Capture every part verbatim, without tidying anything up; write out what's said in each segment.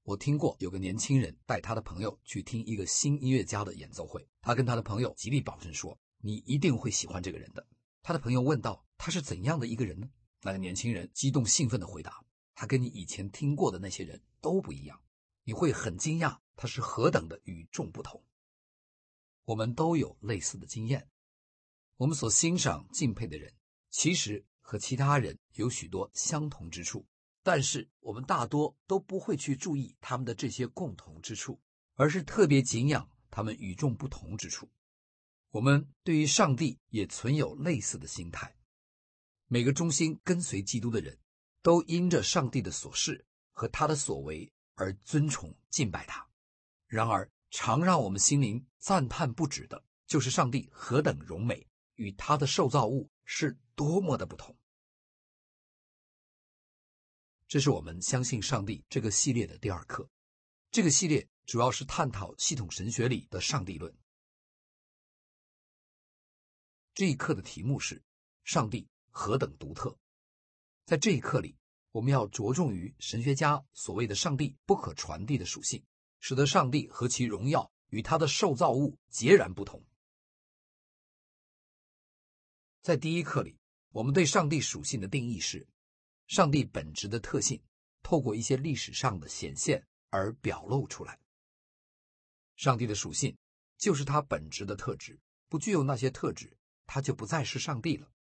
我听过有个年轻人带他的朋友去听一个新音乐家的演奏会，他跟他的朋友极力保证说，你一定会喜欢这个人的。他的朋友问道，他是怎样的一个人呢？那个年轻人激动兴奋地回答，他跟你以前听过的那些人都不一样，你会很惊讶他是何等的与众不同。我们都有类似的经验，我们所欣赏敬佩的人其实和其他人有许多相同之处，但是我们大多都不会去注意他们的这些共同之处，而是特别敬仰他们与众不同之处。我们对于上帝也存有类似的心态，每个忠心跟随基督的人都因着上帝的所事和他的所为而尊崇敬拜他。然而常让我们心灵赞叹不止的就是上帝何等荣美，与他的受造物是多么的不同。这是我们相信上帝这个系列的第二课，这个系列主要是探讨系统神学里的上帝论。这一课的题目是上帝何等独特。在这一课里，我们要着重于神学家所谓的上帝不可传递的属性，使得上帝和其荣耀与他的受造物截然不同。在第一课里，我们对上帝属性的定义是上帝本质的特性透过一些历史上的显现而表露出来。上帝的属性就是他本质的特质，不具有那些特质，他就不再是上帝了。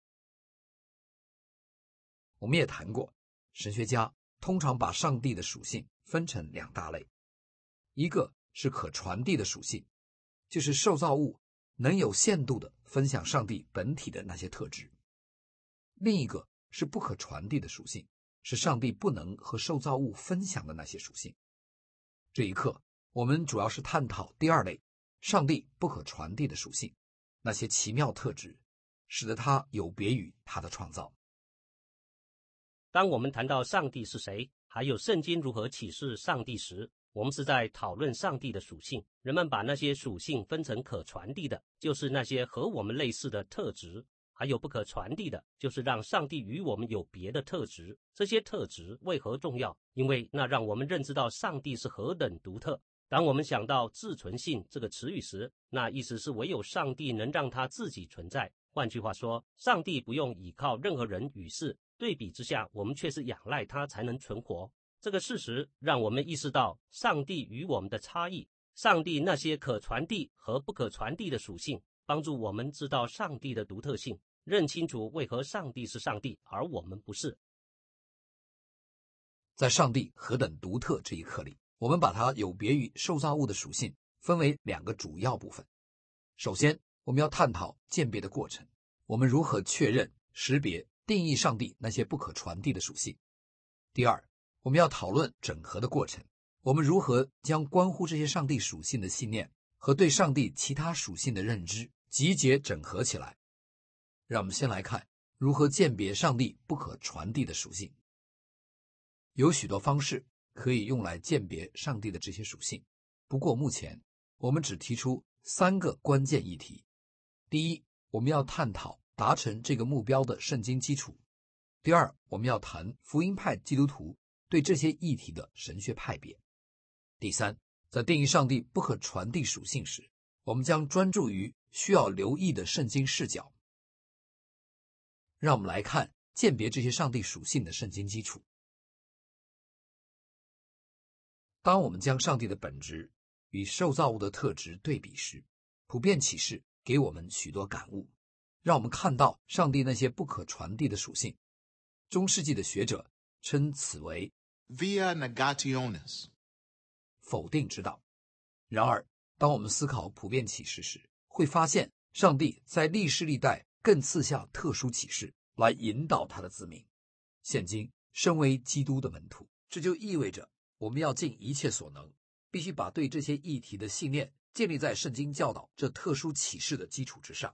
我们也谈过，神学家通常把上帝的属性分成两大类，一个是可传递的属性，就是受造物能有限度地分享上帝本体的那些特质；另一个是不可传递的属性，是上帝不能和受造物分享的那些属性。这一课我们主要是探讨第二类，上帝不可传递的属性，那些奇妙特质使得他有别于他的创造。 当我们谈到上帝是谁，还有圣经如何启示上帝时，我们是在讨论上帝的属性。人们把那些属性分成可传递的，就是那些和我们类似的特质，还有不可传递的，就是让上帝与我们有别的特质。这些特质为何重要？因为那让我们认知到上帝是何等独特。当我们想到自存性这个词语时，那意思是唯有上帝能让他自己存在。换句话说，上帝不用依靠任何人与事，对比之下，我们却是仰赖他才能存活。这个事实让我们意识到上帝与我们的差异，上帝那些可传递和不可传递的属性，帮助我们知道上帝的独特性，认清楚为何上帝是上帝，而我们不是。 在上帝何等独特这一课里，我们把它有别于受造物的属性分为两个主要部分。首先，我们要探讨鉴别的过程，我们如何确认、识别、定义上帝那些不可传递的属性。第二，我们要讨论整合的过程，我们如何将关乎这些上帝属性的信念和对上帝其他属性的认知集结整合起来。让我们先来看如何鉴别上帝不可传递的属性。有许多方式可以用来鉴别上帝的这些属性，不过目前我们只提出三个关键议题。第一，我们要探讨达成这个目标的圣经基础。第二，我们要谈福音派基督徒对这些议题的神学派别。第三，在定义上帝不可传递属性时，我们将专注于需要留意的圣经视角。让我们来看鉴别这些上帝属性的圣经基础。当我们将上帝的本质与受造物的特质对比时，普遍启示给我们许多感悟，让我们看到上帝那些不可传递的属性。中世纪的学者称此为 via negationis 否定之道。然而当我们思考普遍启示时，会发现上帝在历世历代更赐下特殊启示来引导他的子民。现今身为基督的门徒，这就意味着我们要尽一切所能，必须把对这些议题的信念建立在圣经教导这特殊启示的基础之上。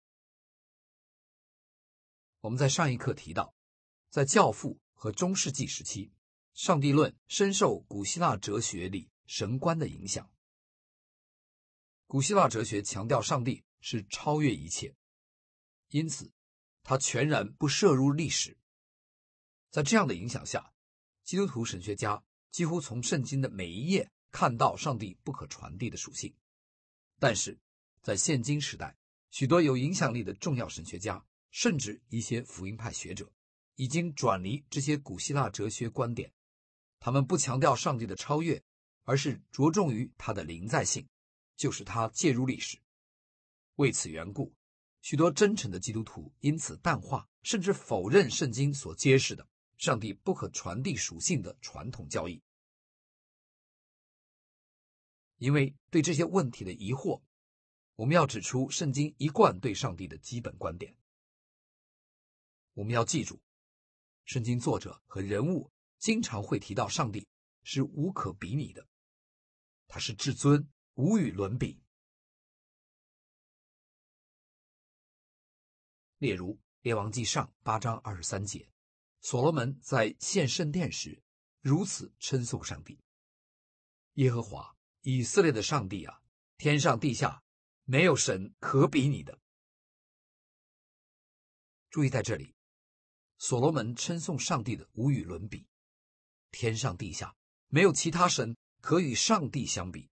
我们在上一课提到，在教父和中世纪时期，上帝论深受古希腊哲学里神观的影响。古希腊哲学强调上帝是超越一切，因此它全然不涉入历史。在这样的影响下，基督徒神学家几乎从圣经的每一页看到上帝不可传递的属性。但是在现今时代，许多有影响力的重要神学家，甚至一些福音派学者，已经转离这些古希腊哲学观点。他们不强调上帝的超越，而是着重于他的临在性，就是他介入历史。为此缘故，许多真诚的基督徒因此淡化甚至否认圣经所揭示的上帝不可传递属性的传统教义。因为对这些问题的疑惑，我们要指出圣经一贯对上帝的基本观点。我们要记住，圣经作者和人物经常会提到上帝是无可比拟的，他是至尊，无与伦比。例如列王纪上八章二十三节，所罗门在献圣殿时如此称颂上帝：耶和华以色列的上帝啊，天上地下没有神可比拟的。注意在这里，所罗门称颂上帝的无与伦比，天上地下没有其他神可与上帝相比。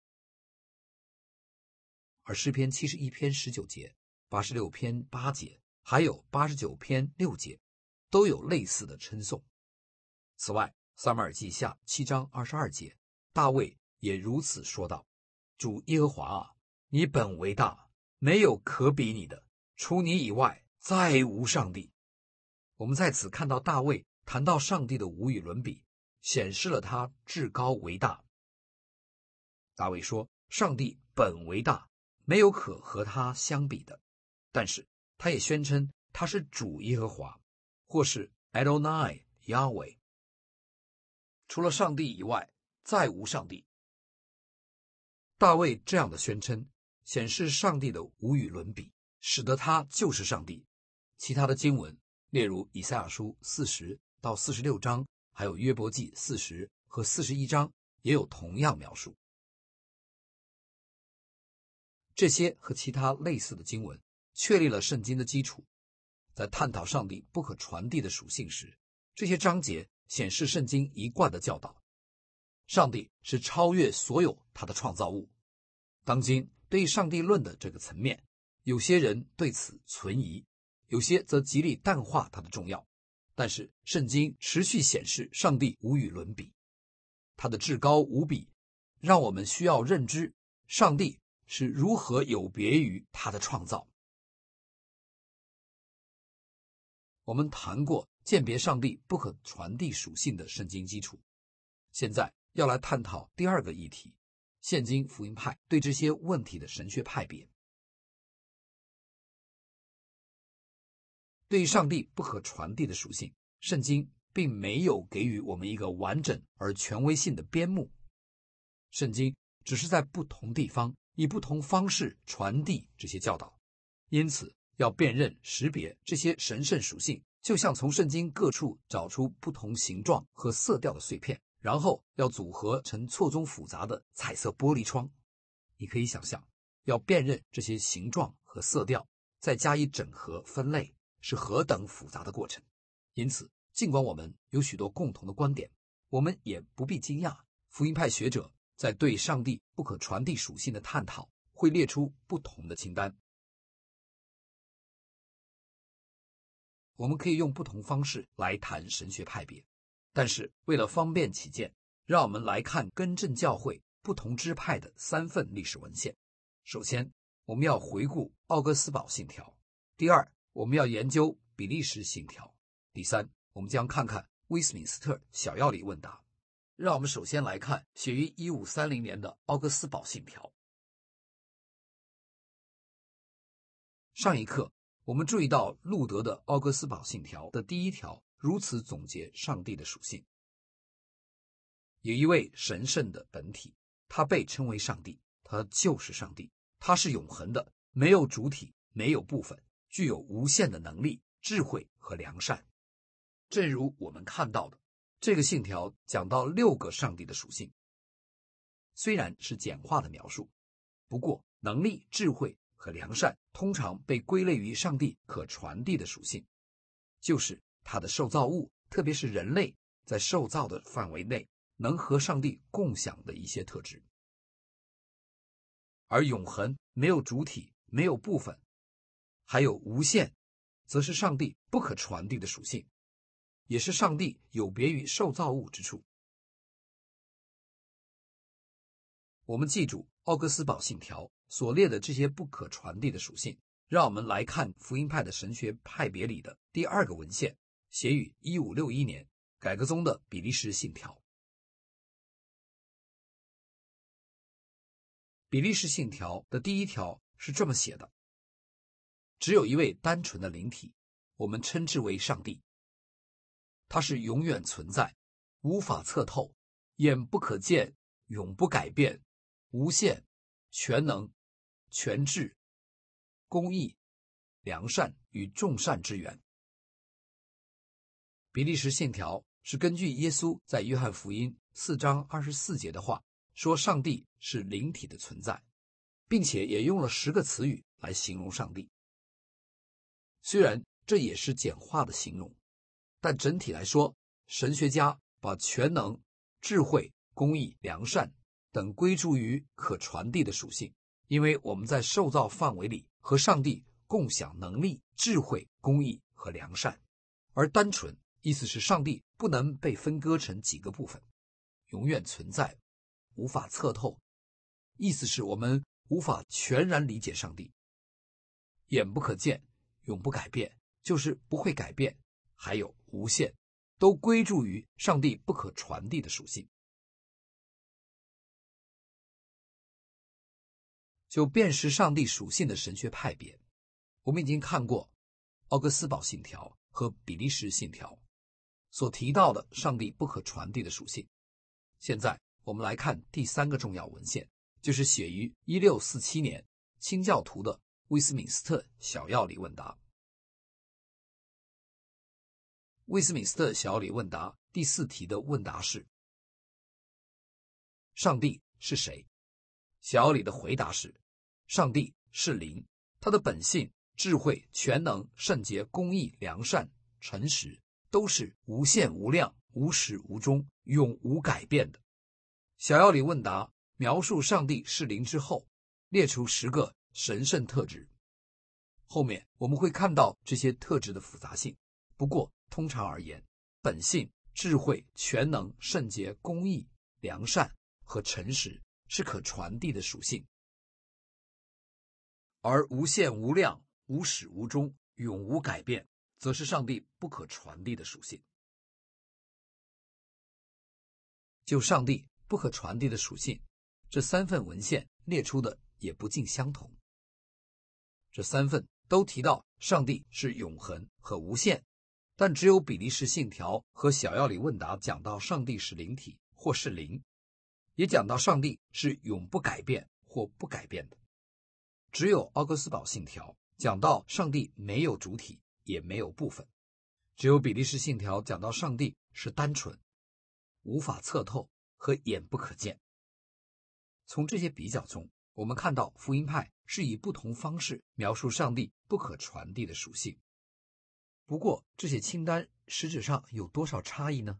而诗篇七十一篇十九节、八十六篇八节还有八十九篇六节都有类似的称颂。此外，撒母耳记下七章二十二节，大卫也如此说道：主耶和华啊，你本为大，没有可比拟的，除你以外再无上帝。我们在此看到大卫谈到上帝的无与伦比，显示了他至高为大。大卫说，上帝本为大，没有可和他相比的，但是他也宣称他是主耶和华，或是 Adonai Yahweh， 除了上帝以外再无上帝。大卫这样的宣称显示上帝的无与伦比，使得他就是上帝。其他的经文例如以赛亚书四十到四十六章，还有约伯记四十和四十一章也有同样描述。这些和其他类似的经文确立了圣经的基础。在探讨上帝不可传递的属性时，这些章节显示圣经一贯的教导：上帝是超越所有他的创造物。当今对上帝论的这个层面，有些人对此存疑，有些则极力淡化它的重要。但是圣经持续显示上帝无与伦比，他的至高无比，让我们需要认知上帝是如何有别于他的创造。我们谈过鉴别上帝不可传递属性的圣经基础，现在要来探讨第二个议题：现今福音派对这些问题的神学派别。对于上帝不可传递的属性，圣经并没有给予我们一个完整而权威性的编目，圣经只是在不同地方以不同方式传递这些教导。因此要辨认识别这些神圣属性，就像从圣经各处找出不同形状和色调的碎片，然后要组合成错综复杂的彩色玻璃窗。你可以想象，要辨认这些形状和色调，再加以整合分类，是何等复杂的过程。因此尽管我们有许多共同的观点，我们也不必惊讶福音派学者在对上帝不可传递属性的探讨会列出不同的清单。我们可以用不同方式来谈神学派别，但是为了方便起见，让我们来看更正教会不同支派的三份历史文献。首先，我们要回顾奥哥斯堡信条；第二，我们要研究比利时信条；第三，我们将看看威斯敏斯特小要理问答。让我们首先来看写于一五三零年的奥哥斯堡信条。上一课我们注意到路德的奥哥斯堡信条的第一条如此总结上帝的属性：有一位神圣的本体，他被称为上帝，他就是上帝，他是永恒的，没有主体，没有部分，具有无限的能力、智慧和良善。正如我们看到的，这个信条讲到六个上帝的属性，虽然是简化的描述，不过能力、智慧和良善通常被归类于上帝可传递的属性，就是他的受造物，特别是人类，在受造的范围内能和上帝共享的一些特质。而永恒没有主体，没有部分，还有无限，则是上帝不可传递的属性，也是上帝有别于受造物之处。我们记住奥格斯堡信条所列的这些不可传递的属性，让我们来看福音派的神学派别里的第二个文献，写于一五六一年改革宗的比利时信条。比利时信条的第一条是这么写的：只有一位单纯的灵体，我们称之为上帝。它是永远存在，无法测透，眼不可见，永不改变，无限，全能，全智，公义，良善与众善之源。比利时信条是根据耶稣在约翰福音四章二十四节的话，说上帝是灵体的存在，并且也用了十个词语来形容上帝。虽然这也是简化的形容，但整体来说，神学家把全能、智慧、公义、良善等归诸于可传递的属性，因为我们在受造范围里和上帝共享能力、智慧、公义和良善。而单纯意思是上帝不能被分割成几个部分，永远存在，无法测透，意思是我们无法全然理解上帝。眼不可见，永不改变，就是不会改变，还有无限，都归诸于上帝不可传递的属性。就辨识上帝属性的神学派别，我们已经看过奥格斯堡信条和比利时信条所提到的上帝不可传递的属性。现在我们来看第三个重要文献，就是写于一六四七年清教徒的威斯敏斯特小要理问答。威斯敏斯特小要理问答第四题的问答是：上帝是谁？小要理的回答是：上帝是灵，他的本性、智慧、全能、圣洁、公义、良善、诚实都是无限无量、无始无终、永无改变的。小要理问答描述上帝是灵之后，列出十个神圣特质。后面我们会看到这些特质的复杂性，不过通常而言，本性、智慧、全能、圣洁、公义、良善和诚实是可传递的属性，而无限无量、无始无终、永无改变则是上帝不可传递的属性。就上帝不可传递的属性，这三份文献列出的也不尽相同。这三份都提到上帝是永恒和无限，但只有比利时信条和小要理问答讲到上帝是灵体或是灵，也讲到上帝是永不改变或不改变的。只有奥格斯堡信条讲到上帝没有主体也没有部分，只有比利时信条讲到上帝是单纯、无法测透和眼不可见。从这些比较中，我们看到福音派是以不同方式描述上帝不可传递的属性。不过这些清单实质上有多少差异呢？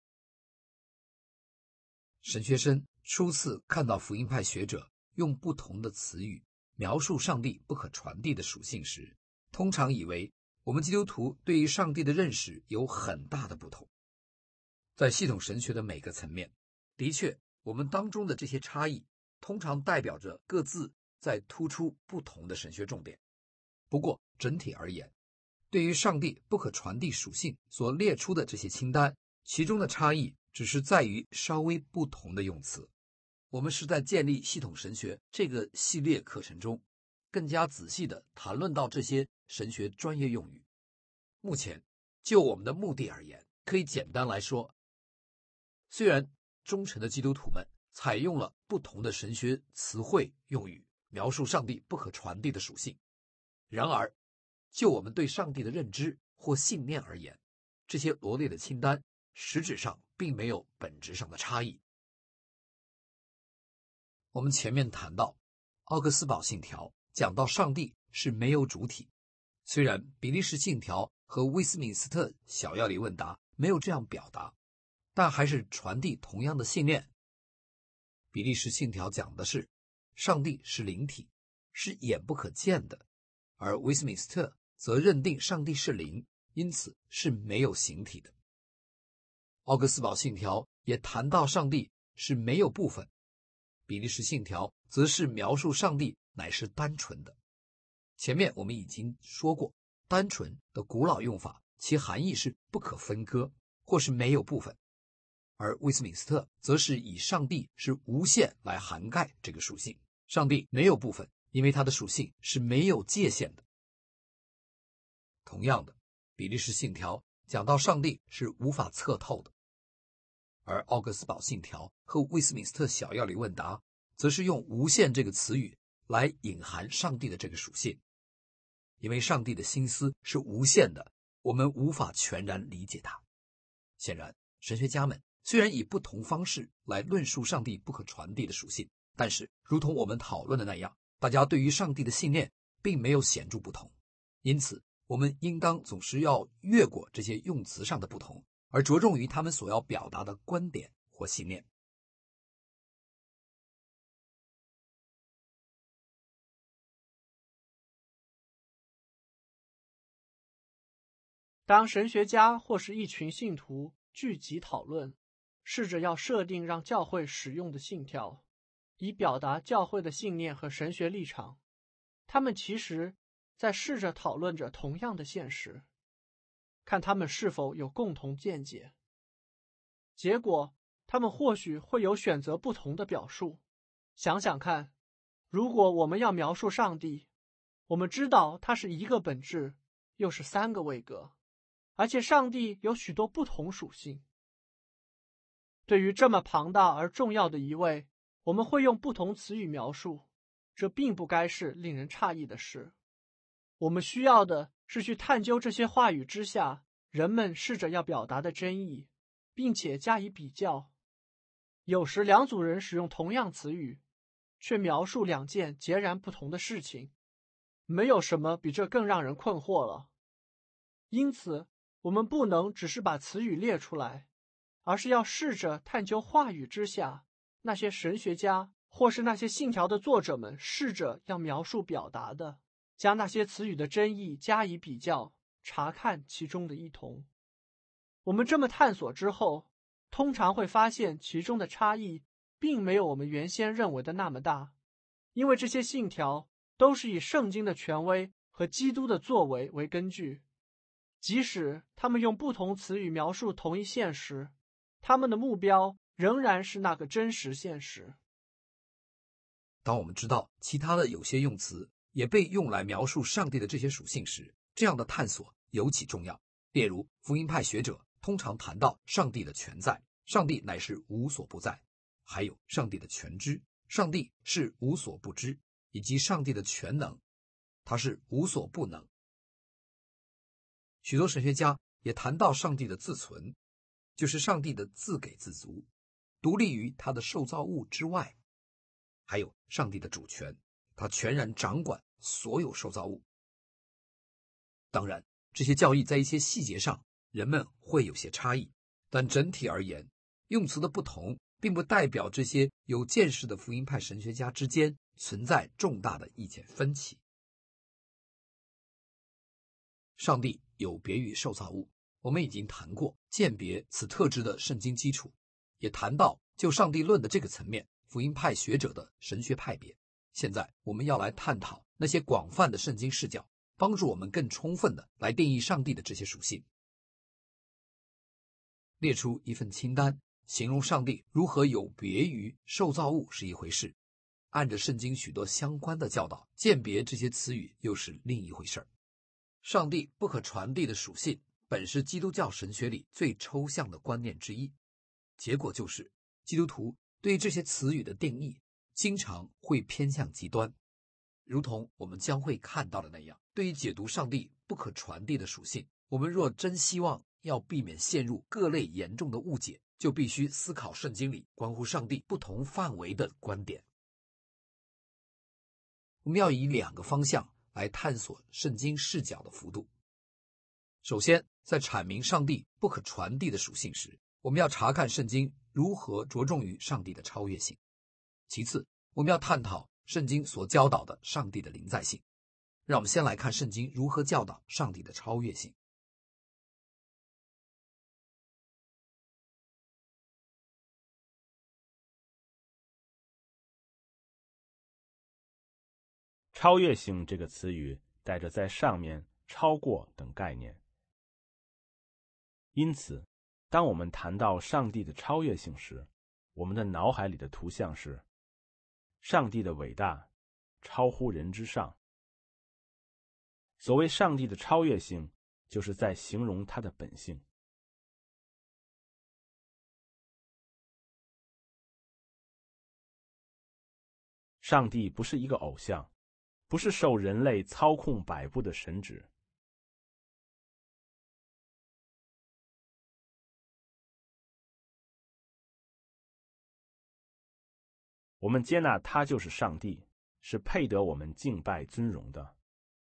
神学生初次看到福音派学者用不同的词语描述上帝不可传递的属性时，通常以为我们基督徒对于上帝的认识有很大的不同。在系统神学的每个层面，的确，我们当中的这些差异通常代表着各自在突出不同的神学重点。不过整体而言，对于上帝不可传递属性所列出的这些清单，其中的差异只是在于稍微不同的用词。我们是在建立系统神学这个系列课程中，更加仔细地谈论到这些神学专业用语。目前就我们的目的而言，可以简单来说，虽然忠诚的基督徒们采用了不同的神学词汇用语描述上帝不可传递的属性，然而就我们对上帝的认知或信念而言，这些罗列的清单实质上并没有本质上的差异。我们前面谈到奥格斯堡信条讲到上帝是没有主体，虽然比利时信条和威斯敏斯特小要理问答没有这样表达， 但还是传递同样的信念。比利时信条讲的是上帝是灵体，是眼不可见的，而威斯敏斯特则认定上帝是灵，因此是没有形体的。奥格斯堡信条也谈到上帝是没有部分，比利时信条则是描述上帝乃是单纯的。前面我们已经说过，单纯的古老用法，其含义是不可分割，或是没有部分，而威斯敏斯特则是以上帝是无限来涵盖这个属性。上帝没有部分，因为它的属性是没有界限的。同样的，比利时信条讲到上帝是无法测透的，而奥格斯堡信条和威斯敏斯特小要理问答则是用无限这个词语来隐含上帝的这个属性。因为上帝的心思是无限的，我们无法全然理解它。显然，神学家们虽然以不同方式来论述上帝不可传递的属性，但是如同我们讨论的那样，大家对于上帝的信念并没有显著不同。因此，我们应当总是要越过这些用词上的不同，而着重于他们所要表达的观点或信念。 当神学家或是一群信徒聚集讨论，试着要设定让教会使用的信条，以表达教会的信念和神学立场，他们其实在试着讨论着同样的现实，看他们是否有共同见解。结果，他们或许会有选择不同的表述。想想看，如果我们要描述上帝，我们知道他是一个本质，又是三个位格，而且上帝有许多不同属性。对于这么庞大而重要的一位，我们会用不同词语描述，这并不该是令人诧异的事。我们需要的是去探究这些话语之下人们试着要表达的真意，并且加以比较。有时两组人使用同样词语，却描述两件截然不同的事情，没有什么比这更让人困惑了。因此，我们不能只是把词语列出来，而是要试着探究话语之下那些神学家或是那些信条的作者们试着要描述表达的，将那些词语的真意加以比较，查看其中的异同。我们这么探索之后，通常会发现其中的差异并没有我们原先认为的那么大，因为这些信条都是以圣经的权威和基督的作为为根据。即使他们用不同词语描述同一现实，他们的目标仍然是那个真实现实。 当我们知道其他的有些用词也被用来描述上帝的这些属性时，这样的探索尤其重要。例如，福音派学者通常谈到上帝的全在，上帝乃是无所不在，还有上帝的全知，上帝是无所不知，以及上帝的全能，他是无所不能。许多神学家也谈到上帝的自存，就是上帝的自给自足，独立于他的受造物之外。还有上帝的主权，他全然掌管所有受造物。当然，这些教义在一些细节上人们会有些差异，但整体而言，用词的不同并不代表这些有见识的福音派神学家之间存在重大的意见分歧。上帝有别于受造物，我们已经谈过鉴别此特质的圣经基础，也谈到就上帝论的这个层面福音派学者的神学派别。现在我们要来探讨那些广泛的圣经视角，帮助我们更充分的来定义上帝的这些属性。列出一份清单，形容上帝如何有别于受造物是一回事，按着圣经许多相关的教导，鉴别这些词语又是另一回事。上帝不可传递的属性本是基督教神学里最抽象的观念之一，结果就是基督徒对这些词语的定义经常会偏向极端。如同我们将会看到的那样，对于解读上帝不可传递的属性，我们若真希望要避免陷入各类严重的误解，就必须思考圣经里关乎上帝不同范围的观点。我们要以两个方向来探索圣经视角的幅度。首先，在阐明上帝不可传递的属性时， 我们要查看圣经如何着重于上帝的超越性。其次，我们要探讨圣经所教导的上帝的临在性。让我们先来看圣经如何教导上帝的超越性。 超越性这个词语带着在上面、超过等概念。因此，当我们谈到上帝的超越性时，我们的脑海里的图像是上帝的伟大超乎人之上。所谓上帝的超越性，就是在形容他的本性。上帝不是一个偶像，不是受人类操控摆布的神祇。我们接纳他就是上帝，是配得我们敬拜尊荣的。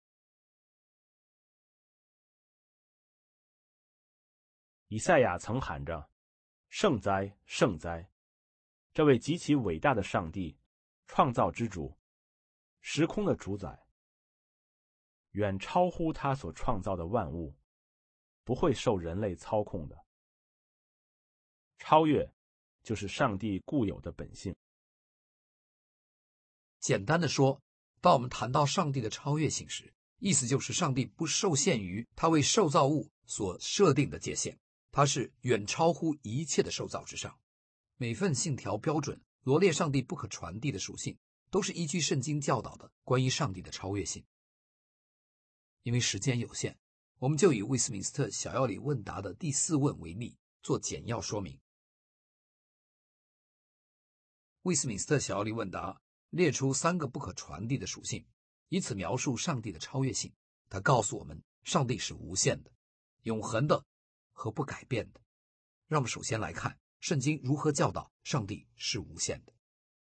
以赛亚曾喊着：圣哉，圣哉！这位极其伟大的上帝，创造之主，时空的主宰，远超乎他所创造的万物，不会受人类操控的。超越就是上帝固有的本性。 简单的说，当我们谈到上帝的超越性时，意思就是上帝不受限于他为受造物所设定的界限，他是远超乎一切的受造之上。每份信条标准罗列上帝不可传递的属性，都是依据圣经教导的关于上帝的超越性。因为时间有限，我们就以魏斯敏斯特小要理问答的第四问为例，做简要说明。魏斯敏斯特小要理问答列出三个不可传递的属性，以此描述上帝的超越性。他告诉我们，上帝是无限的、永恒的和不改变的。让我们首先来看圣经如何教导上帝是无限的。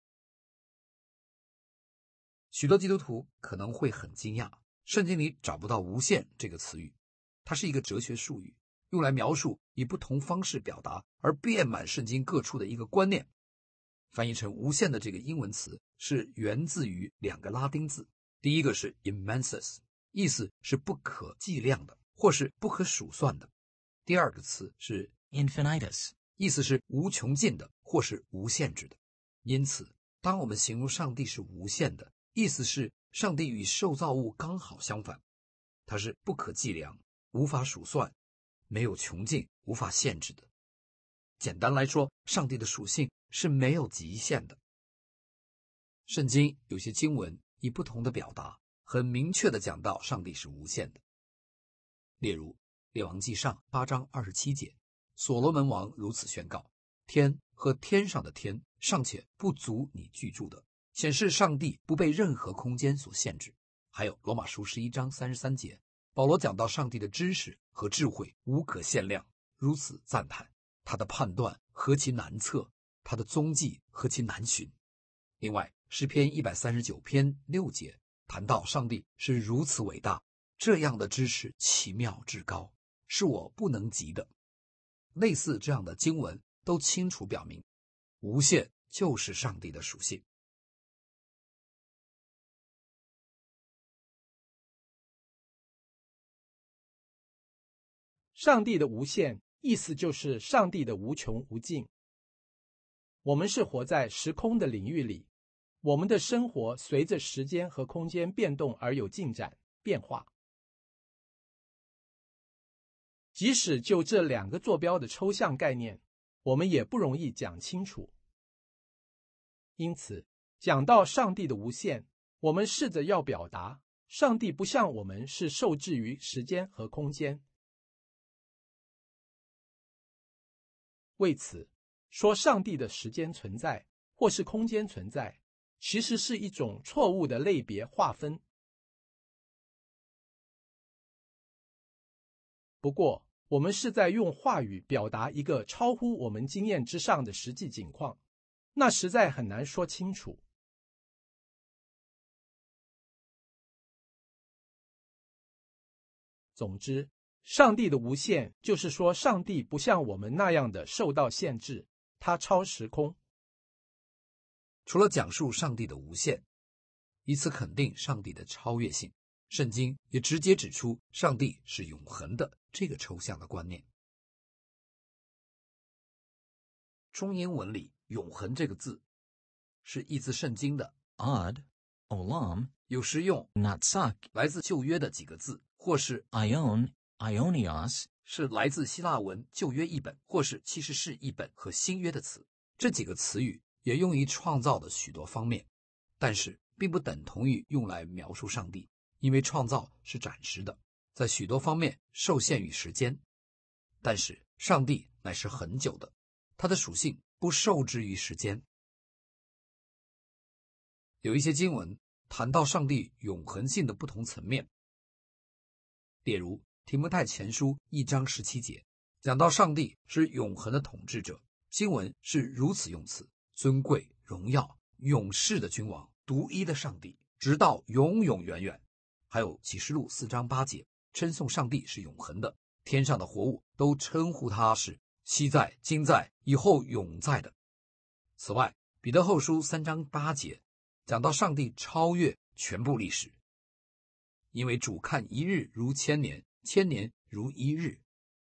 许多基督徒可能会很惊讶，圣经里找不到无限这个词语。它是一个哲学术语，用来描述以不同方式表达而遍满圣经各处的一个观念。翻译成无限的这个英文词是源自于两个拉丁字，第一个是 immensus， 意思是不可计量的或是不可数算的。第二个词是 infinitus， 意思是无穷尽的或是无限制的。因此，当我们形容上帝是无限的，意思是上帝与受造物刚好相反，它是不可计量、无法数算、没有穷尽、无法限制的。简单来说，上帝的属性是没有极限的。圣经有些经文以不同的表达，很明确地讲到上帝是无限的。例如，列王纪上八章二十七节，所罗门王如此宣告：天和天上的天尚且不足你居住的，显示上帝不被任何空间所限制。还有罗马书十一章三十三节，保罗讲到上帝的知识和智慧无可限量，如此赞叹他的判断何其难测，他的踪迹何其难寻。另外，诗篇一百三十九篇六节谈到上帝是如此伟大，这样的知识奇妙至高，是我不能及的。类似这样的经文都清楚表明，无限就是上帝的属性。 上帝的无限意思就是上帝的无穷无尽。我们是活在时空的领域里，我们的生活随着时间和空间变动而有进展变化。即使就这两个坐标的抽象概念，我们也不容易讲清楚。因此，讲到上帝的无限，我们试着要表达，上帝不像我们是受制于时间和空间。为此，说上帝的时间存在或是空间存在，其实是一种错误的类别划分。不过，我们是在用话语表达一个超乎我们经验之上的实际情况，那实在很难说清楚。总之， 上帝的无限，就是说上帝不像我们那样的受到限制，他超时空。 除了讲述上帝的无限，以此肯定上帝的超越性，圣经也直接指出上帝是永恒的这个抽象的观念。中英文里永恒这个字是译自圣经的 Ad, olam, 有时用 natsak, 来自旧约的几个字，或是 ion, ionios, 是来自希腊文旧约译本，或是其实是译本和新约的词。这几个词语也用于创造的许多方面，但是并不等同于用来描述上帝，因为创造是暂时的，在许多方面受限于时间。但是上帝乃是恒久的，他的属性不受制于时间。有一些经文谈到上帝永恒性的不同层面，例如提摩太前书一章十七节，讲到上帝是永恒的统治者，经文是如此用词：尊贵、荣耀、永世的君王，独一的上帝，直到永永远远。还有启示录四章八节，称颂上帝是永恒的，天上的活物都称呼他是昔在、今在、以后永在的。此外，彼得后书三章八节讲到上帝超越全部历史，因为主看一日如千年，千年如一日。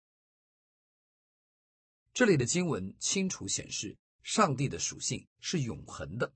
这里的经文清楚显示上帝的属性是永恒的。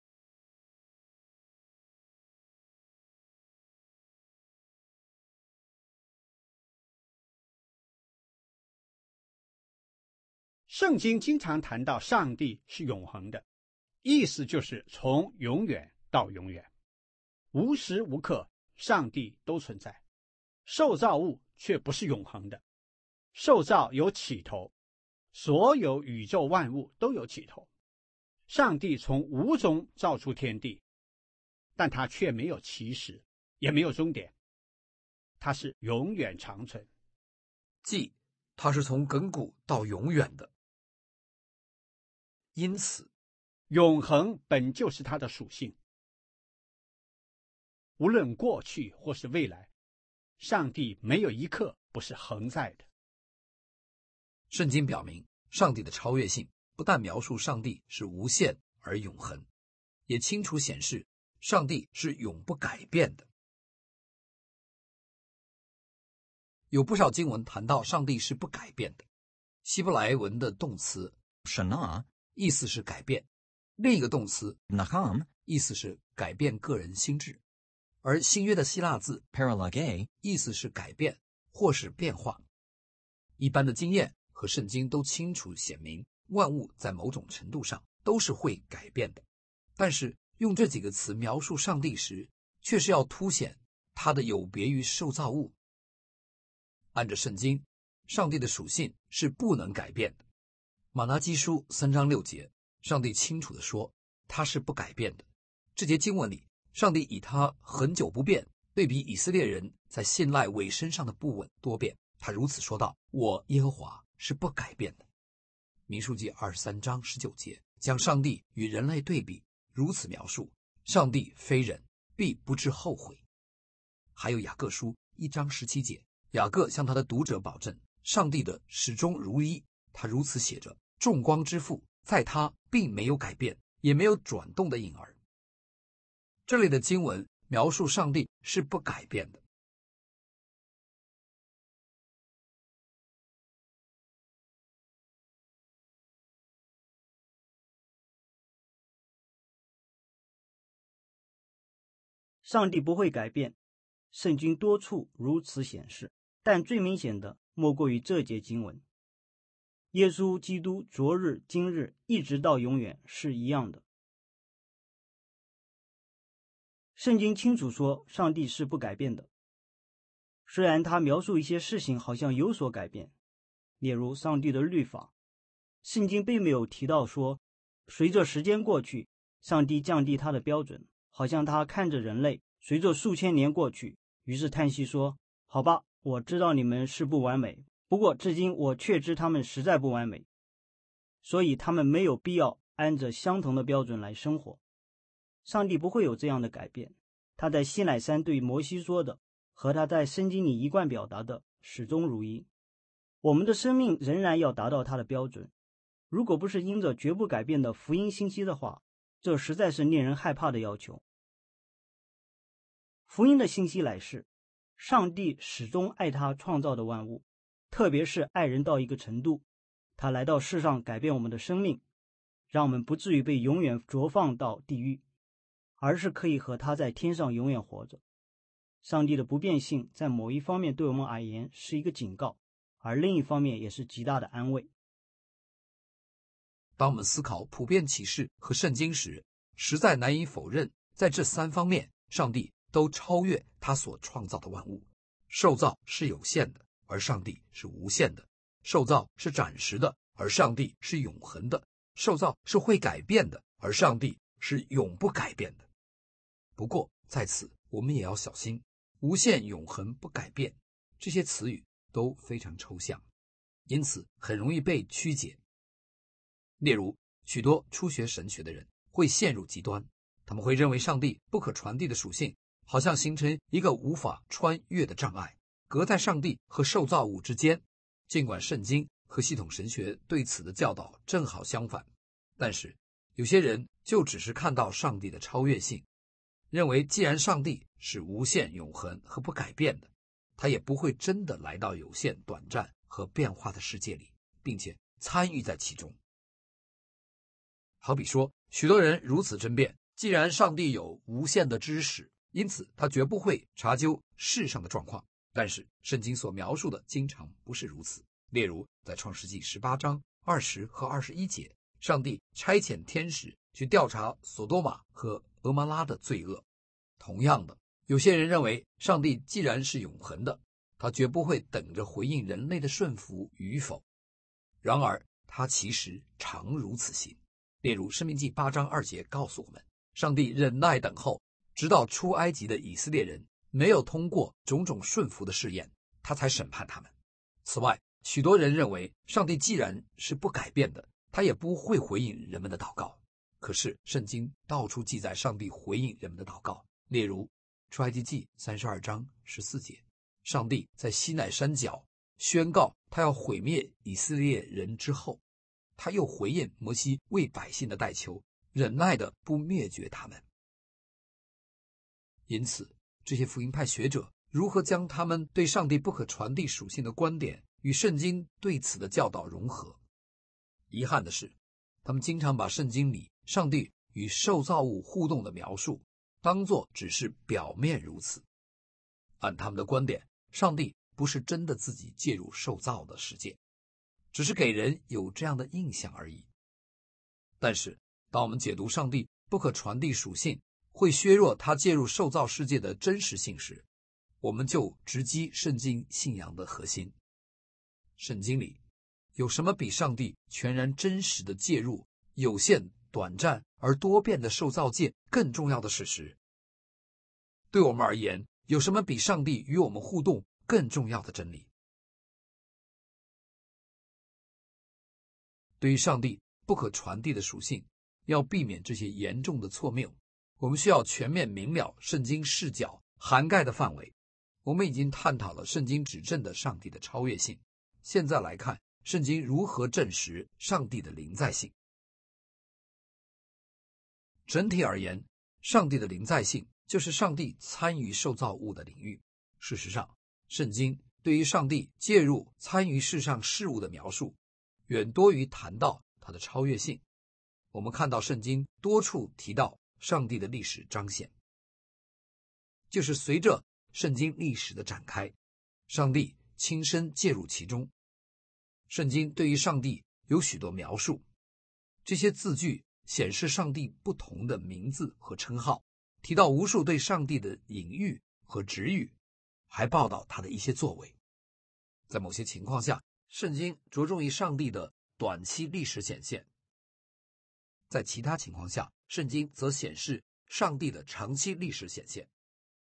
圣经经常谈到上帝是永恒的，意思就是从永远到永远，无时无刻上帝都存在。受造物却不是永恒的，受造有起头，所有宇宙万物都有起头。上帝从无中造出天地，但他却没有起始，也没有终点，他是永远长存， 即他是从亘古到永远的。因此永恒本就是它的属性，无论过去或是未来，上帝没有一刻不是恒在的。 圣经表明上帝的超越性，不但描述上帝是无限而永恒，也清楚显示上帝是永不改变的。有不少经文谈到上帝是不改变的。希伯来文的动词 shana, 意思是改变，另一个动词 naham, 意思是改变个人心智，而新约的希腊字 paralage, 意思是改变或是变化。一般的经验和圣经都清楚显明，万物在某种程度上都是会改变的，但是用这几个词描述上帝时，却是要凸显他的有别于受造物。按着圣经，上帝的属性是不能改变的。马拉基书三章六节，上帝清楚地说他是不改变的。这节经文里，上帝以他恒久不变对比以色列人在信赖委身上的不稳多变，他如此说道：我耶和华是不改变的。民数记二十三章十九节将上帝与人类对比，如此描述：上帝非人，必不知后悔。还有雅各书一章十七节，雅各向他的读者保证，上帝的始终如一。他如此写着：众光之父，在他并没有改变，也没有转动的影儿。这里的经文描述上帝是不改变的。 上帝不会改变，圣经多处如此显示，但最明显的莫过于这节经文。耶稣基督昨日、今日一直到永远是一样的。圣经清楚说上帝是不改变的，虽然他描述一些事情好像有所改变，例如上帝的律法，圣经并没有提到说随着时间过去，上帝降低他的标准，好像他看着人类随着数千年过去，于是叹息说，好吧，我知道你们是不完美，不过至今我确知他们实在不完美，所以他们没有必要按着相同的标准来生活。上帝不会有这样的改变，他在西乃山对摩西说的和他在圣经里一贯表达的始终如一。我们的生命仍然要达到他的标准。如果不是因着绝不改变的福音信息的话，这实在是令人害怕的要求。福音的信息乃是，上帝始终爱他创造的万物，特别是爱人到一个程度，他来到世上改变我们的生命，让我们不至于被永远着放到地狱，而是可以和他在天上永远活着。上帝的不变性在某一方面对我们而言是一个警告，而另一方面也是极大的安慰。 当我们思考普遍启示和圣经时，实在难以否认，在这三方面，上帝都超越他所创造的万物。受造是有限的，而上帝是无限的；受造是暂时的，而上帝是永恒的；受造是会改变的，而上帝是永不改变的。不过在此我们也要小心，无限、永恒、不改变这些词语都非常抽象，因此很容易被曲解。例如，许多初学神学的人会陷入极端，他们会认为上帝不可传递的属性好像形成一个无法穿越的障碍，隔在上帝和受造物之间。尽管圣经和系统神学对此的教导正好相反，但是有些人就只是看到上帝的超越性，认为既然上帝是无限、永恒和不改变的，他也不会真的来到有限、短暂和变化的世界里，并且参与在其中。好比说，许多人如此争辩，既然上帝有无限的知识，因此他绝不会查究世上的状况。但是圣经所描述的经常不是如此。例如在创世纪十八章二十和二十一节，上帝差遣天使去调查索多玛和俄摩拉的罪恶。同样的，有些人认为上帝既然是永恒的，他绝不会等着回应人类的顺服与否。然而他其实常如此行。例如申命记八章二节告诉我们，上帝忍耐等候，直到出埃及的以色列人没有通过种种顺服的试验，他才审判他们。此外，许多人认为上帝既然是不改变的，他也不会回应人们的祷告。可是圣经到处记载上帝回应人们的祷告。例如出埃及记三十二章十四节，上帝在西乃山脚宣告他要毁灭以色列人之后，他又回应摩西为百姓的代求，忍耐的不灭绝他们。因此这些福音派学者如何将他们对上帝不可传递属性的观点与圣经对此的教导融合？遗憾的是，他们经常把圣经里上帝与受造物互动的描述当作只是表面如此。按他们的观点，上帝不是真的自己介入受造的世界，只是给人有这样的印象而已。但是当我们解读上帝不可传递属性会削弱他介入受造世界的真实性时，我们就直击圣经信仰的核心。圣经里有什么比上帝全然真实的介入有限、短暂而多变的受造界更重要的事实？对我们而言，有什么比上帝与我们互动更重要的真理？对于上帝不可传递的属性，要避免这些严重的错谬，我们需要全面明了圣经视角涵盖的范围。我们已经探讨了圣经指证的上帝的超越性，现在来看圣经如何证实上帝的临在性。整体而言，上帝的临在性就是上帝参与受造物的领域。事实上，圣经对于上帝介入参与世上事物的描述远多于谈到他的超越性。我们看到圣经多处提到上帝的历史彰显，就是随着圣经历史的展开，上帝亲身介入其中。圣经对于上帝有许多描述，这些字句显示上帝不同的名字和称号，提到无数对上帝的隐喻和直喻，还报道他的一些作为。在某些情况下，圣经着重于上帝的短期历史显现，在其他情况下，圣经则显示上帝的长期历史显现。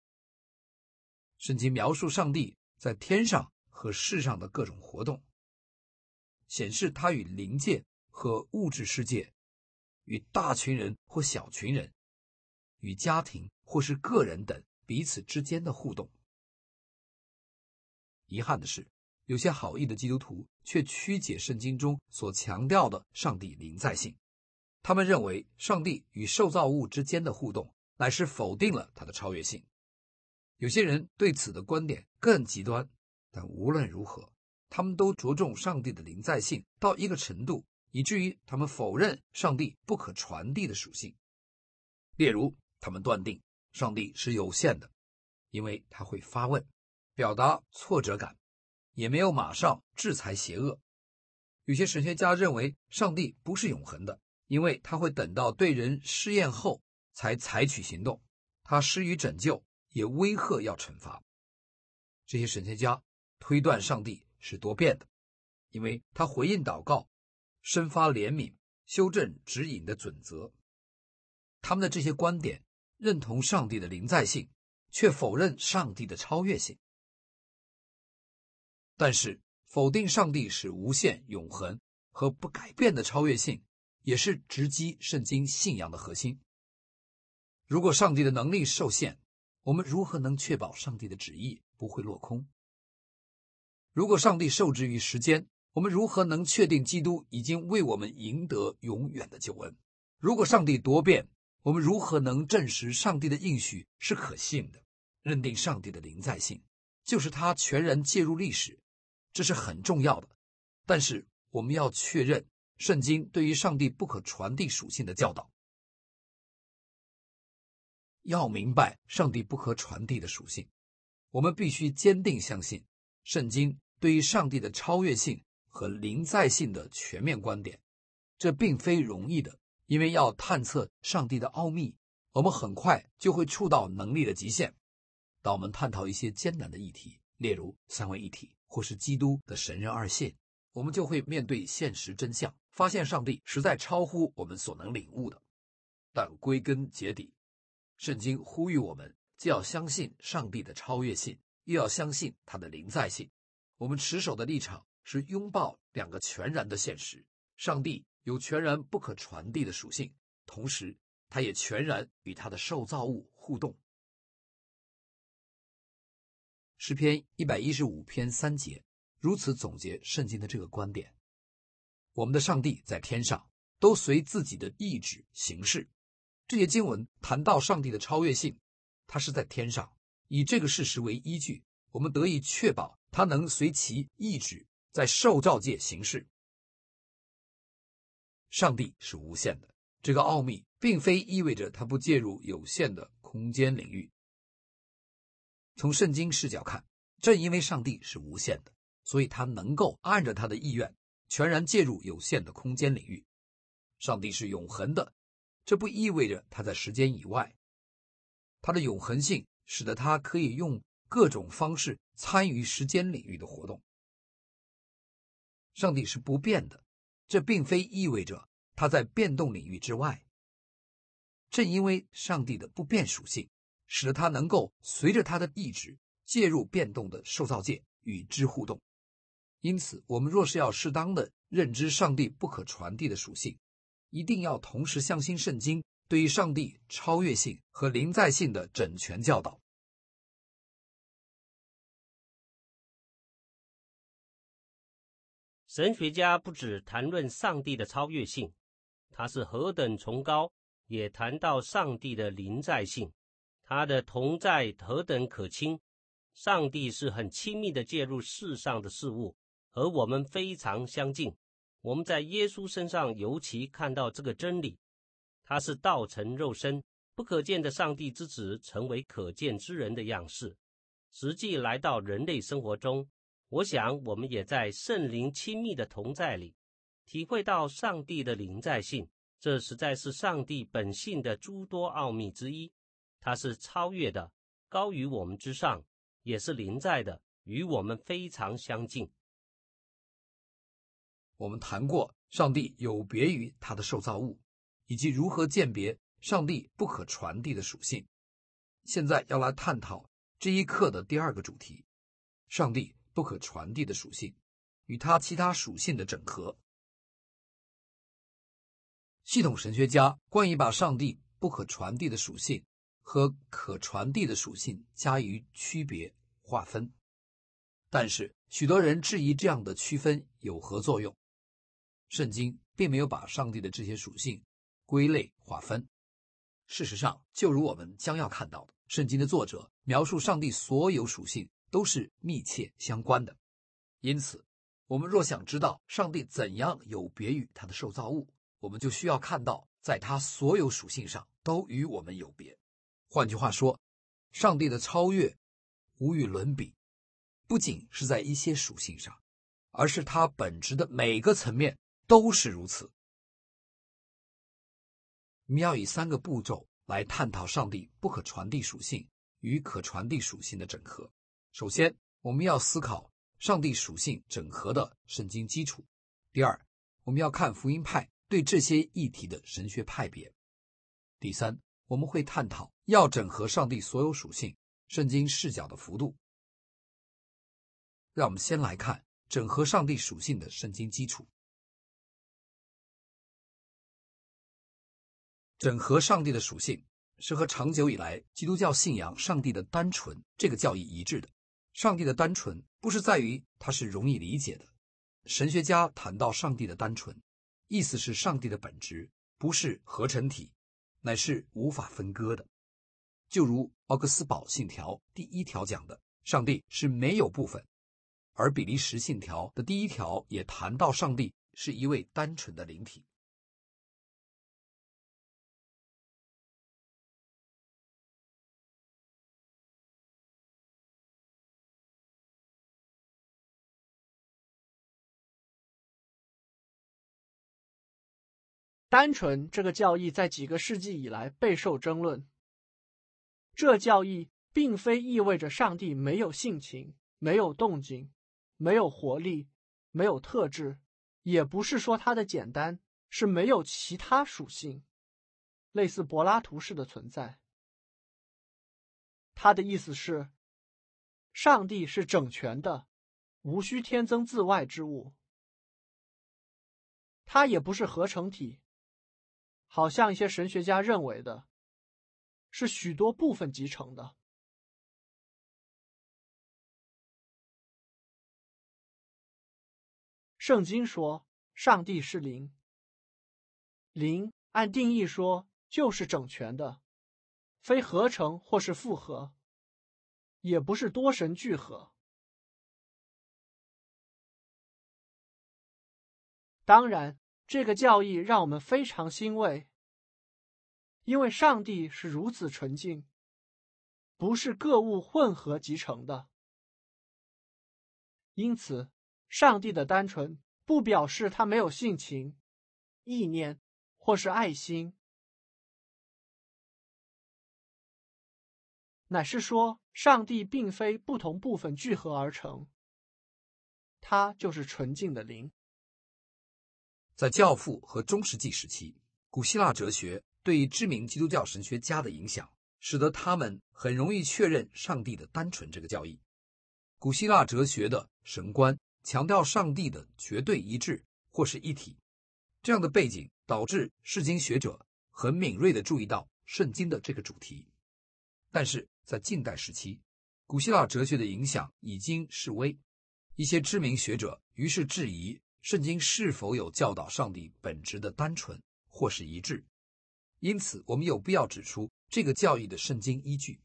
圣经描述上帝在天上和世上的各种活动，显示他与灵界和物质世界，与大群人或小群人，与家庭或是个人等彼此之间的互动。 遗憾的是，有些好意的基督徒却曲解圣经中所强调的上帝临在性。他们认为上帝与受造物之间的互动乃是否定了他的超越性。有些人对此的观点更极端，但无论如何，他们都着重上帝的临在性到一个程度，以至于他们否认上帝不可传递的属性。例如，他们断定上帝是有限的，因为他会发问，表达挫折感，也没有马上制裁邪恶。有些神学家认为上帝不是永恒的，因为他会等到对人试验后才采取行动，他施予拯救，也威吓要惩罚。这些神学家推断上帝是多变的，因为他回应祷告，生发怜悯，修正指引的准则。他们的这些观点认同上帝的临在性，却否认上帝的超越性。但是否定上帝是无限、永恒和不改变的超越性，也是直击圣经信仰的核心。如果上帝的能力受限，我们如何能确保上帝的旨意不会落空？如果上帝受制于时间，我们如何能确定基督已经为我们赢得永远的救恩？如果上帝多变，我们如何能证实上帝的应许是可信的？认定上帝的临在性，就是他全然介入历史，这是很重要的。但是我们要确认圣经对于上帝不可传递属性的教导。要明白上帝不可传递的属性，我们必须坚定相信圣经对于上帝的超越性和临在性的全面观点。这并非容易的，因为要探测上帝的奥秘，我们很快就会触到能力的极限。当我们探讨一些艰难的议题，例如三位一体或是基督的神人二性，我们就会面对现实真相，发现上帝实在超乎我们所能领悟的。但归根结底，圣经呼吁我们既要相信上帝的超越性，又要相信他的临在性。我们持守的立场是拥抱两个全然的现实：上帝有全然不可传递的属性，同时他也全然与他的受造物互动。诗篇一百一十五篇三节如此总结圣经的这个观点：我们的上帝在天上，都随自己的意志行事。这些经文谈到上帝的超越性，他是在天上，以这个事实为依据，我们得以确保他能随其意志在受造界行事。上帝是无限的，这个奥秘并非意味着他不介入有限的空间领域。从圣经视角看，正因为上帝是无限的，所以他能够按着他的意愿全然介入有限的空间领域。上帝是永恒的，这不意味着他在时间以外。他的永恒性使得他可以用各种方式参与时间领域的活动。上帝是不变的，这并非意味着他在变动领域之外。正因为上帝的不变属性，使得他能够随着他的意志介入变动的受造界，与之互动。因此，我们若是要适当的认知上帝不可传递的属性，一定要同时相信圣经对于上帝超越性和临在性的整全教导。 神学家不只谈论上帝的超越性，他是何等崇高，也谈到上帝的临在性，他的同在何等可亲。上帝是很亲密的介入世上的事物，和我们非常相近。我们在耶稣身上尤其看到这个真理，他是道成肉身，不可见的上帝之子成为可见之人的样式，实际来到人类生活中。我想我们也在圣灵亲密的同在里体会到上帝的临在性，这实在是上帝本性的诸多奥秘之一。它是超越的，高于我们之上，也是临在的，与我们非常相近。 我们谈过上帝有别于他的受造物，以及如何鉴别上帝不可传递的属性。现在要来探讨这一课的第二个主题：上帝不可传递的属性与他其他属性的整合。系统神学家关于把上帝不可传递的属性和可传递的属性加以区别划分。 但是许多人质疑这样的区分有何作用。圣经并没有把上帝的这些属性归类划分。事实上，就如我们将要看到的，圣经的作者描述上帝所有属性都是密切相关的。因此，我们若想知道上帝怎样有别于他的受造物，我们就需要看到在他所有属性上都与我们有别。换句话说，上帝的超越无与伦比，不仅是在一些属性上，而是他本质的每个层面都是如此。我们要以三个步骤来探讨上帝不可传递属性与可传递属性的整合。首先，我们要思考上帝属性整合的圣经基础。第二，我们要看福音派对这些议题的神学派别。第三，我们会探讨要整合上帝所有属性圣经视角的幅度。让我们先来看整合上帝属性的圣经基础。整合上帝的属性是和长久以来基督教信仰上帝的单纯这个教义一致的。上帝的单纯不是在于它是容易理解的。神学家谈到上帝的单纯，意思是上帝的本质不是合成体，乃是无法分割的。就如奥格斯堡信条第一条讲的，上帝是没有部分，而比利时信条的第一条也谈到上帝是一位单纯的灵体。 单纯这个教义在几个世纪以来备受争论。这教义并非意味着上帝没有性情、没有动静、没有活力、没有特质，也不是说它的简单是没有其他属性，类似柏拉图式的存在。他的意思是，上帝是整全的，无需添增自外之物。它也不是合成体，好像一些神学家认为的，是许多部分集成的。圣经说，上帝是灵，灵按定义说就是整全的，非合成或是复合，也不是多神聚合。当然，这个教义让我们非常欣慰，因为上帝是如此纯净，不是各物混合集成的。因此，上帝的单纯不表示他没有性情、意念或是爱心，乃是说上帝并非不同部分聚合而成，他就是纯净的灵。 在教父和中世纪时期，古希腊哲学对知名基督教神学家的影响，使得他们很容易确认上帝的单纯这个教义。古希腊哲学的神观强调上帝的绝对一致或是一体，这样的背景导致世经学者很敏锐地注意到圣经的这个主题。但是在近代时期，古希腊哲学的影响已经式微，一些知名学者于是质疑圣经是否有教导上帝本质的单纯或是一致。因此我们有必要指出这个教义的圣经依据。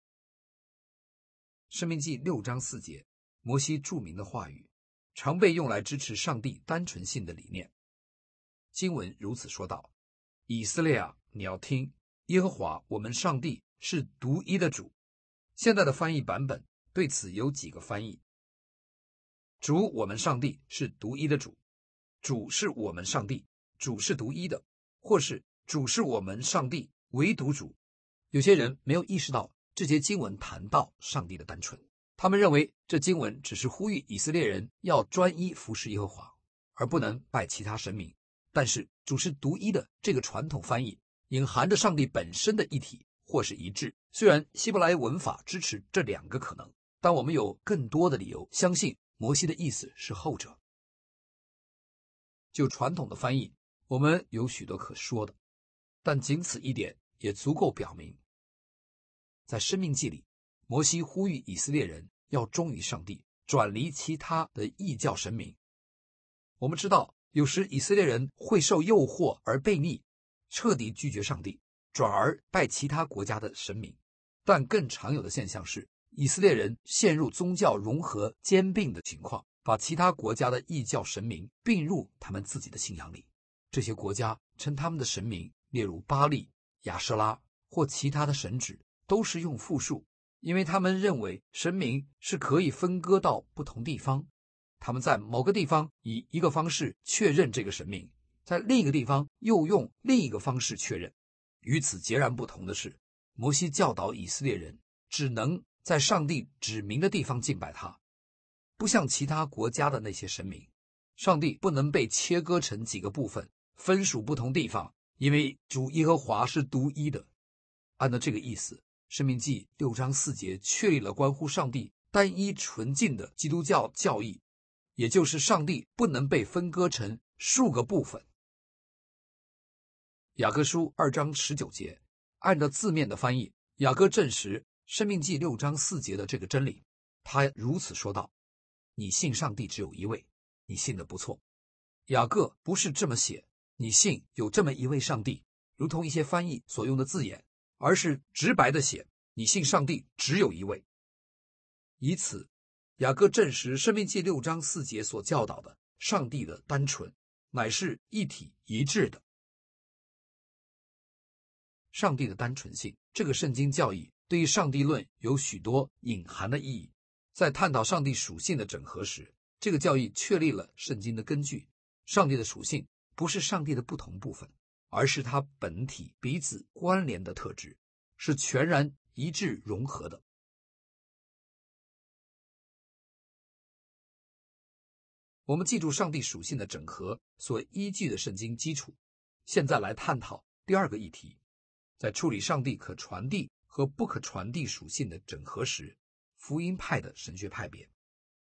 申命记六章四节，摩西著名的话语，常被用来支持上帝单纯性的理念。经文如此说道：以色列啊，你要听，耶和华我们上帝是独一的主。现在的翻译版本对此有几个翻译：主我们上帝是独一的主，主是我们上帝，主是独一的，或是主是我们上帝唯独主。有些人没有意识到这节经文谈到上帝的单纯，他们认为这经文只是呼吁以色列人要专一服侍耶和华，而不能拜其他神明。但是主是独一的这个传统翻译隐含着上帝本身的一体或是一致。虽然希伯来文法支持这两个可能，但我们有更多的理由相信摩西的意思是后者。就传统的翻译，我们有许多可说的，但仅此一点也足够表明，在申命记里，摩西呼吁以色列人要忠于上帝， 转离其他的异教神明。我们知道，有时以色列人会受诱惑而悖逆，彻底拒绝上帝，转而拜其他国家的神明。但更常有的现象是，以色列人陷入宗教融合兼并的情况，把其他国家的异教神明并入他们自己的信仰里。这些国家称他们的神明，例如巴利、亚舍拉或其他的神祇，都是用复数，因为他们认为神明是可以分割到不同地方。他们在某个地方以一个方式确认这个神明，在另一个地方又用另一个方式确认。与此截然不同的是，摩西教导以色列人只能在上帝指明的地方敬拜他，不像其他国家的那些神明，上帝不能被切割成几个部分，分属不同地方，因为主耶和华是独一的。按照这个意思，申命记六章四节确立了关乎上帝单一纯净的基督教教义，也就是上帝不能被分割成数个部分。雅各书二章十九节，按照字面的翻译，雅各证实申命记六章四节的这个真理。他如此说道：你信上帝只有一位，你信得不错。雅各不是这么写，你信有这么一位上帝，如同一些翻译所用的字眼，而是直白的写，你信上帝只有一位。以此，雅各证实申命记六章四节所教导的上帝的单纯，乃是一体一致的。上帝的单纯性，这个圣经教义对于上帝论有许多隐含的意义。在探讨上帝属性的整合时，这个教义确立了圣经的根据。上帝的属性不是上帝的不同部分，而是它本体彼此关联的特质，是全然一致融合的。我们记住上帝属性的整合所依据的圣经基础。现在来探讨第二个议题，在处理上帝可传递和不可传递属性的整合时，福音派的神学派别。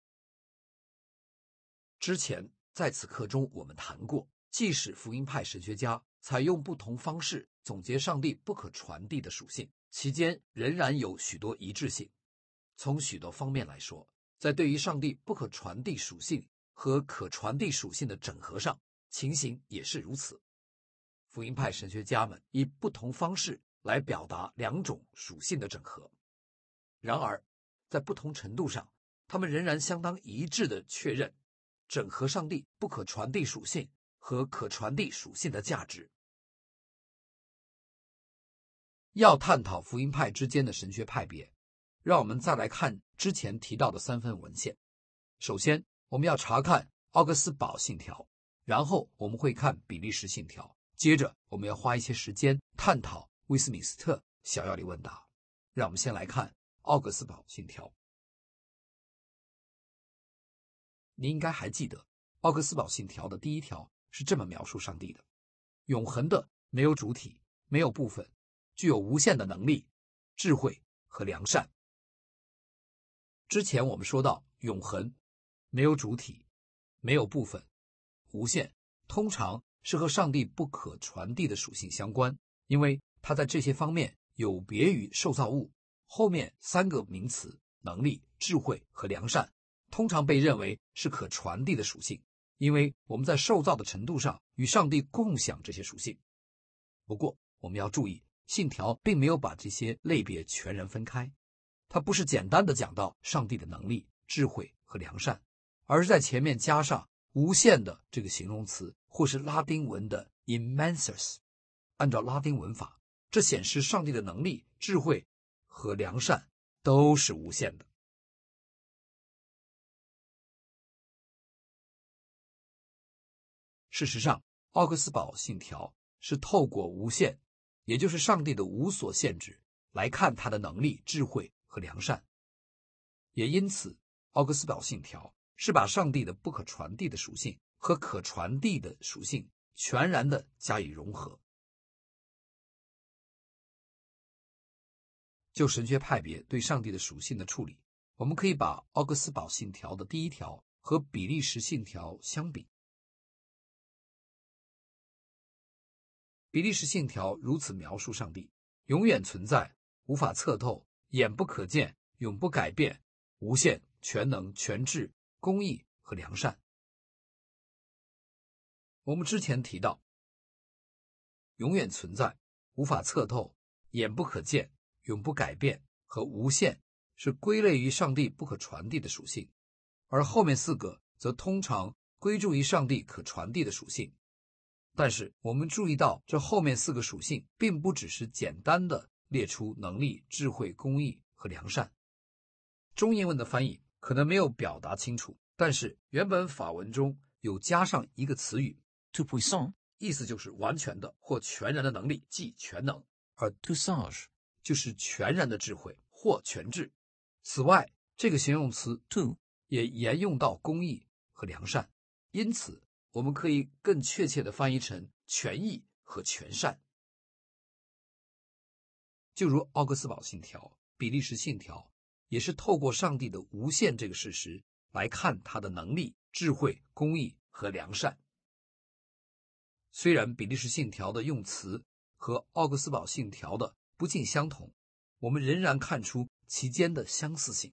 之前在此课中我们谈过，即使福音派神学家采用不同方式总结上帝不可传递的属性，其间仍然有许多一致性。从许多方面来说，在对于上帝不可传递属性和可传递属性的整合上，情形也是如此。福音派神学家们以不同方式来表达两种属性的整合，然而在不同程度上，他们仍然相当一致地确认整合上帝不可传递属性和可传递属性的价值。要探讨福音派之间的神学派别，让我们再来看之前提到的三份文献。首先，我们要查看奥格斯堡信条，然后我们会看比利时信条，接着我们要花一些时间探讨威斯敏斯特小要理问答。让我们先来看奥格斯堡信条。你应该还记得，奥格斯堡信条的第一条是这么描述上帝的：永恒的，没有主体，没有部分，具有无限的能力、智慧和良善。之前我们说到，永恒、没有主体、没有部分、无限，通常是和上帝不可传递的属性相关，因为它在这些方面有别于受造物。后面三个名词，能力、智慧和良善，通常被认为是可传递的属性，因为我们在受造的程度上与上帝共享这些属性。不过我们要注意，信条并没有把这些类别全然分开，它不是简单的讲到上帝的能力、智慧和良善，而是在前面加上无限的这个形容词，或是拉丁文的 immensus。 按照拉丁文法，这显示上帝的能力、智慧和良善都是无限的。事实上，奥格斯堡信条是透过无限，也就是上帝的无所限制，来看他的能力、智慧和良善。也因此，奥格斯堡信条是把上帝的不可传递的属性和可传递的属性全然的加以融合。就神学派别对上帝的属性的处理，我们可以把奥格斯堡信条的第一条和比利时信条相比。比利时信条如此描述上帝：永远存在，无法测透，眼不可见，永不改变，无限全能、全智、公义和良善。我们之前提到，永远存在、无法测透、眼不可见、永不改变和无限是归类于上帝不可传递的属性，而后面四个则通常归注于上帝可传递的属性。但是我们注意到，这后面四个属性并不只是简单的列出能力、智慧、公义和良善。中英文的翻译可能没有表达清楚，但是原本法文中有加上一个词语 tout puissant， 意思就是完全的或全然的能力，即全能，而 tout sage， 就是全然的智慧或全智。此外，这个形容词 tout 也沿用到公义和良善，因此我们可以更确切地翻译成全义和全善。就如奥格斯堡信条、比利时信条，也是透过上帝的无限这个事实来看他的能力、智慧、公义和良善。虽然比利时信条的用词和奥格斯堡信条的不尽相同，我们仍然看出其间的相似性。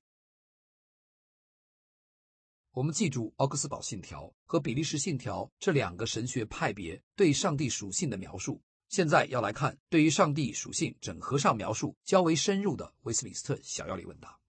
我们记住奥格斯堡信条和比利时信条这两个神学派别对上帝属性的描述。现在要来看对于上帝属性整合上描述较为深入的威斯敏斯特小要理问答。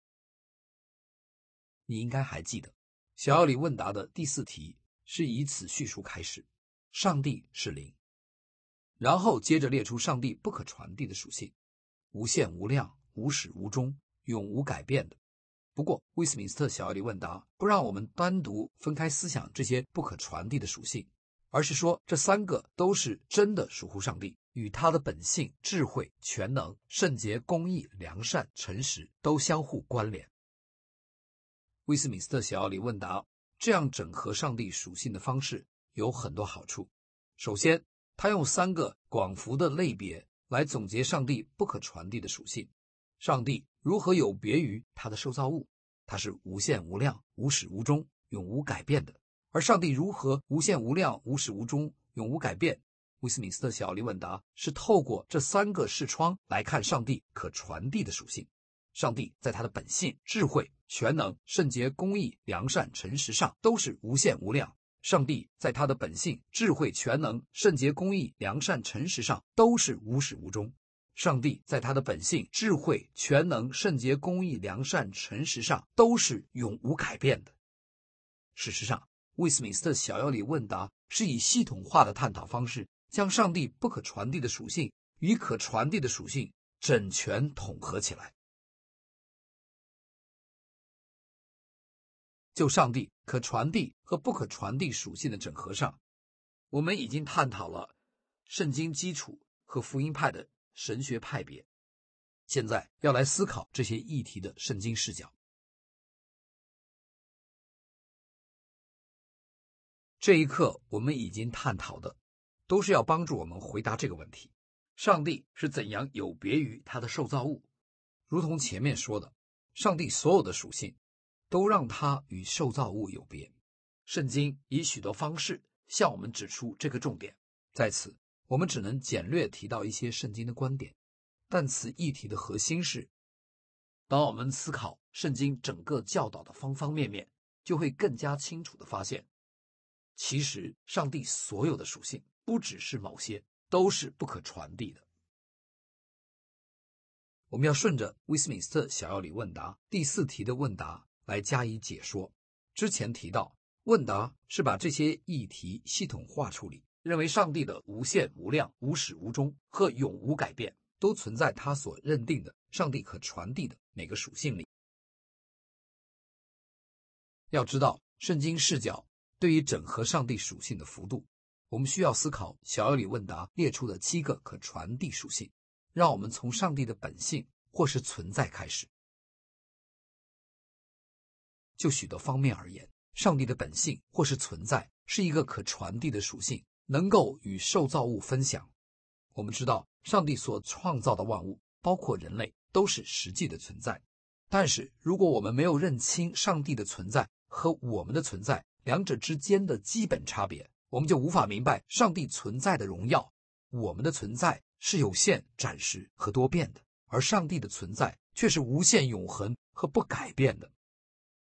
你应该还记得，小要理问答的第四题是以此叙述开始：上帝是灵，然后接着列出上帝不可传递的属性，无限无量、无始无终、永无改变的。不过威斯敏斯特小要理问答不让我们单独分开思想这些不可传递的属性，而是说这三个都是真的属乎上帝，与他的本性、智慧、全能、圣洁、公义、良善、诚实都相互关联。威斯敏斯特小要理问答这样整合上帝属性的方式有很多好处。首先，他用三个广幅的类别来总结上帝不可传递的属性。上帝如何有别于他的受造物？他是无限无量、无始无终、永无改变的。而上帝如何无限无量、无始无终、永无改变？威斯敏斯特小要理问答是透过这三个视窗来看上帝可传递的属性。上帝在他的本性、智慧、全能、圣洁、公义、良善、诚实上都是无限无量。上帝在他的本性、智慧、全能、圣洁、公义、良善、诚实上都是无始无终。上帝在他的本性、智慧、全能、圣洁、公义、良善、诚实上都是永无改变的。事实上，威斯敏斯特小要理问答是以系统化的探讨方式，将上帝不可传递的属性与可传递的属性整全统合起来。就上帝可传递和不可传递属性的整合上，我们已经探讨了圣经基础和福音派的神学派别，现在要来思考这些议题的圣经视角。这一课我们已经探讨的都是要帮助我们回答这个问题：上帝是怎样有别于他的受造物？如同前面说的，上帝所有的属性都让他与受造物有别。圣经以许多方式向我们指出这个重点，在此我们只能简略提到一些圣经的观点，但此议题的核心是，当我们思考圣经整个教导的方方面面，就会更加清楚地发现，其实上帝所有的属性不只是某些，都是不可传递的。我们要顺着威斯敏斯特小要理问答第四题的问答来加以解说。之前提到，问答是把这些议题系统化处理，认为上帝的无限无量、无始无终和永无改变都存在他所认定的上帝可传递的每个属性里。要知道圣经视角对于整合上帝属性的幅度，我们需要思考小要理问答列出的七个可传递属性，让我们从上帝的本性或是存在开始。就许多方面而言，上帝的本性或是存在是一个可传递的属性，能够与受造物分享。我们知道上帝所创造的万物，包括人类，都是实际的存在。但是如果我们没有认清上帝的存在和我们的存在两者之间的基本差别，我们就无法明白上帝存在的荣耀。我们的存在是有限、暂时和多变的，而上帝的存在却是无限、永恒和不改变的。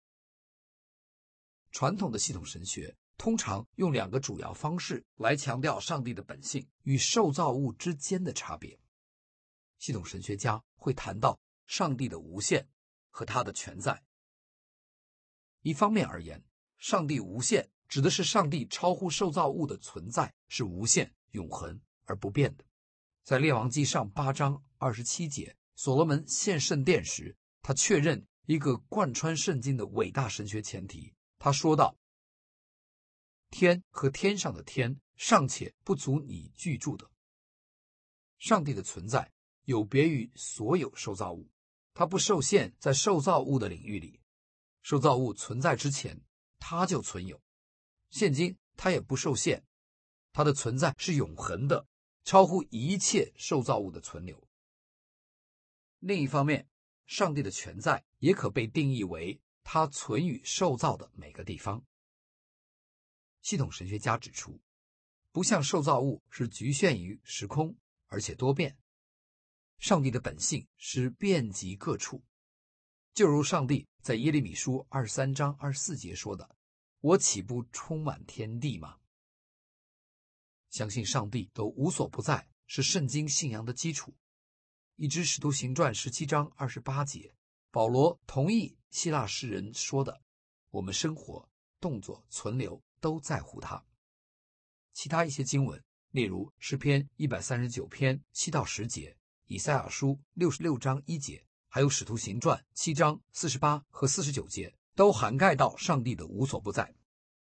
传统的系统神学通常用两个主要方式来强调上帝的本性与受造物之间的差别。系统神学家会谈到上帝的无限和他的全在。一方面而言，上帝无限指的是上帝超乎受造物的存在是无限、永恒而不变的。在列王纪上八章二十七节，所罗门献圣殿时，他确认一个贯穿圣经的伟大神学前提。他说道：天和天上的天尚且不足你居住的。上帝的存在有别于所有受造物，他不受限在受造物的领域里。受造物存在之前，他就存有。现今他也不受限，他的存在是永恒的，超乎一切受造物的存留。另一方面，上帝的全在也可被定义为他存于受造的每个地方。系统神学家指出，不像受造物是局限于时空，而且多变。上帝的本性是遍及各处，就如上帝在耶利米书二十三章二十四节说的：我岂不充满天地吗？相信上帝都无所不在，是圣经信仰的基础。一支使徒行传十七章二十八节，保罗同意希腊诗人说的：我们生活、动作、存留都在乎他。其他一些经文，例如诗篇一百三十九篇七到十节，以赛亚书六十六章一节，还有使徒行传七章四十八和四十九节，都涵盖到上帝的无所不在。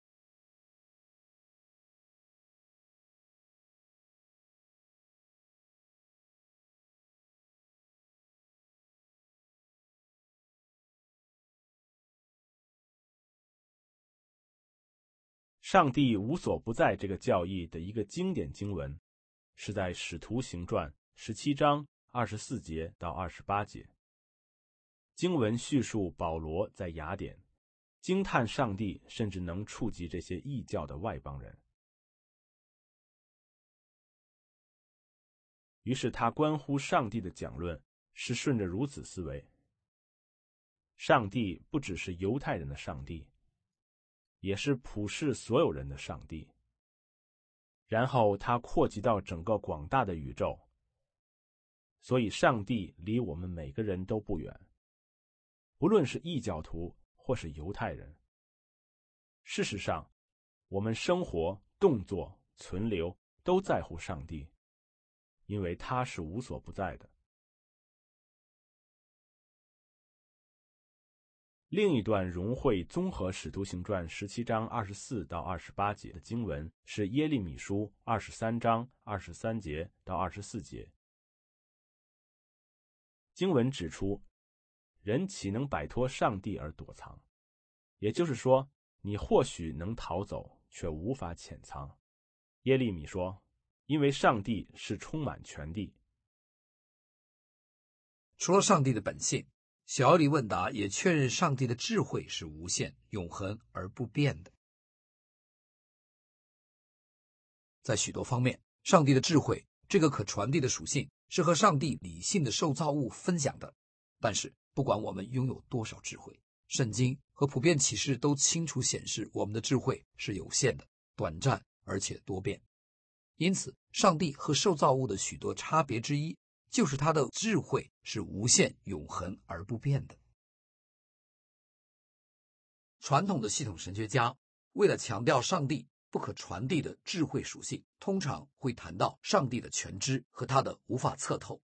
上帝无所不在这个教义的一个经典经文，是在使徒行传十七章二十四节到二十八节。经文叙述保罗在雅典惊叹上帝甚至能触及这些异教的外邦人。于是他关乎上帝的讲论是顺着如此思维：上帝不只是犹太人的上帝，也是普世所有人的上帝。然后他扩及到整个广大的宇宙，所以上帝离我们每个人都不远，不论是异教徒或是犹太人。事实上，我们生活、动作、存留都在乎上帝，因为他是无所不在的。另一段融会综合使徒行传十七章二十四到二十八节的经文是耶利米书二十三章二十三节到二十四节。经文指出，人岂能摆脱上帝而躲藏？也就是说，你或许能逃走，却无法潜藏。耶利米说，因为上帝是充满全地。 除了上帝的本性，小奥利问答也确认上帝的智慧是无限、永恒而不变的。在许多方面，上帝的智慧这个可传递的属性是和上帝理性的受造物分享的。但是不管我们拥有多少智慧，圣经和普遍启示都清楚显示我们的智慧是有限的、短暂而且多变。因此，上帝和受造物的许多差别之一就是他的智慧是无限、永恒而不变的。传统的系统神学家为了强调上帝不可传递的智慧属性，通常会谈到上帝的全知和他的无法测透。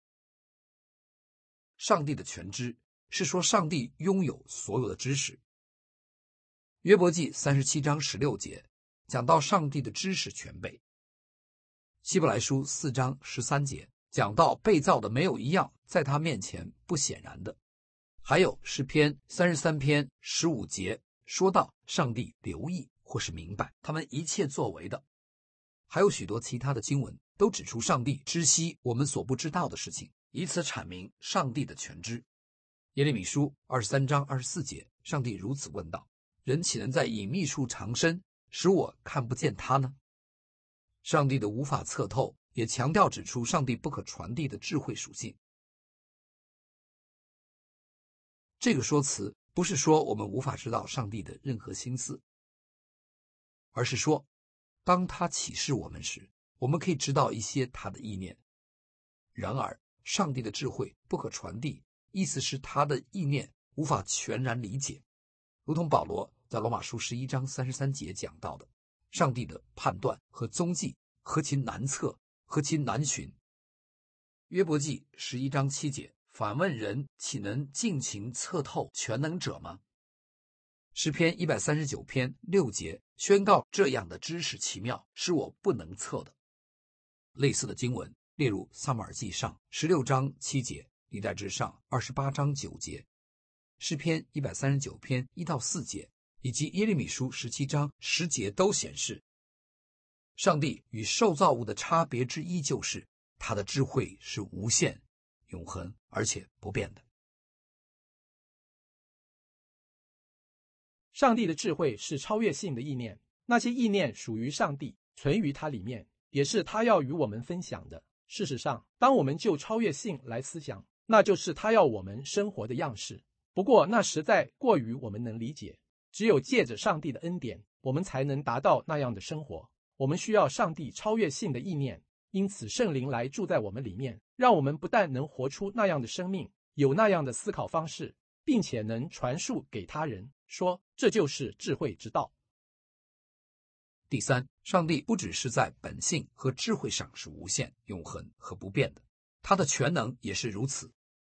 上帝的全知是说上帝拥有所有的知识。约伯记三十七章十六节讲到上帝的知识全备。希伯来书四章十三节讲到被造的没有一样在他面前不显然的。还有诗篇三十三篇十五节说到上帝留意或是明白他们一切作为的。还有许多其他的经文都指出上帝知悉我们所不知道的事情，以此阐明上帝的全知。耶利米书二十三章二十四节，上帝如此问道：人岂能在隐秘处藏身，使我看不见他呢？上帝的无法测透也强调指出上帝不可传递的智慧属性。这个说辞不是说我们无法知道上帝的任何心思， 而是说，当他启示我们时，我们可以知道一些他的意念。然而，上帝的智慧不可传递，意思是他的意念无法全然理解，如同保罗在罗马书十一章三十三节讲到的，上帝的判断和踪迹何其难测，何其难寻。约伯记十一章七节，反问人岂能尽情测透全能者吗？诗篇一百三十九篇六节宣告这样的知识奇妙，是我不能测的。类似的经文列入撒母耳记上十六章七节，历代志上二十八章九节，诗篇一百三十九篇一到四节，以及耶利米书十七章十节都显示，上帝与受造物的差别之一就是他的智慧是无限、永恒而且不变的。 上帝的智慧是超越性的意念，那些意念属于上帝，存于他里面，也是他要与我们分享的。事实上，当我们就超越性来思想，那就是他要我们生活的样式。不过那实在过于我们能理解，只有借着上帝的恩典，我们才能达到那样的生活。我们需要上帝超越性的意念，因此圣灵来住在我们里面，让我们不但能活出那样的生命，有那样的思考方式，并且能传述给他人，说这就是智慧之道。 第三，上帝不只是在本性和智慧上是无限、永恒和不变的，他的全能也是如此。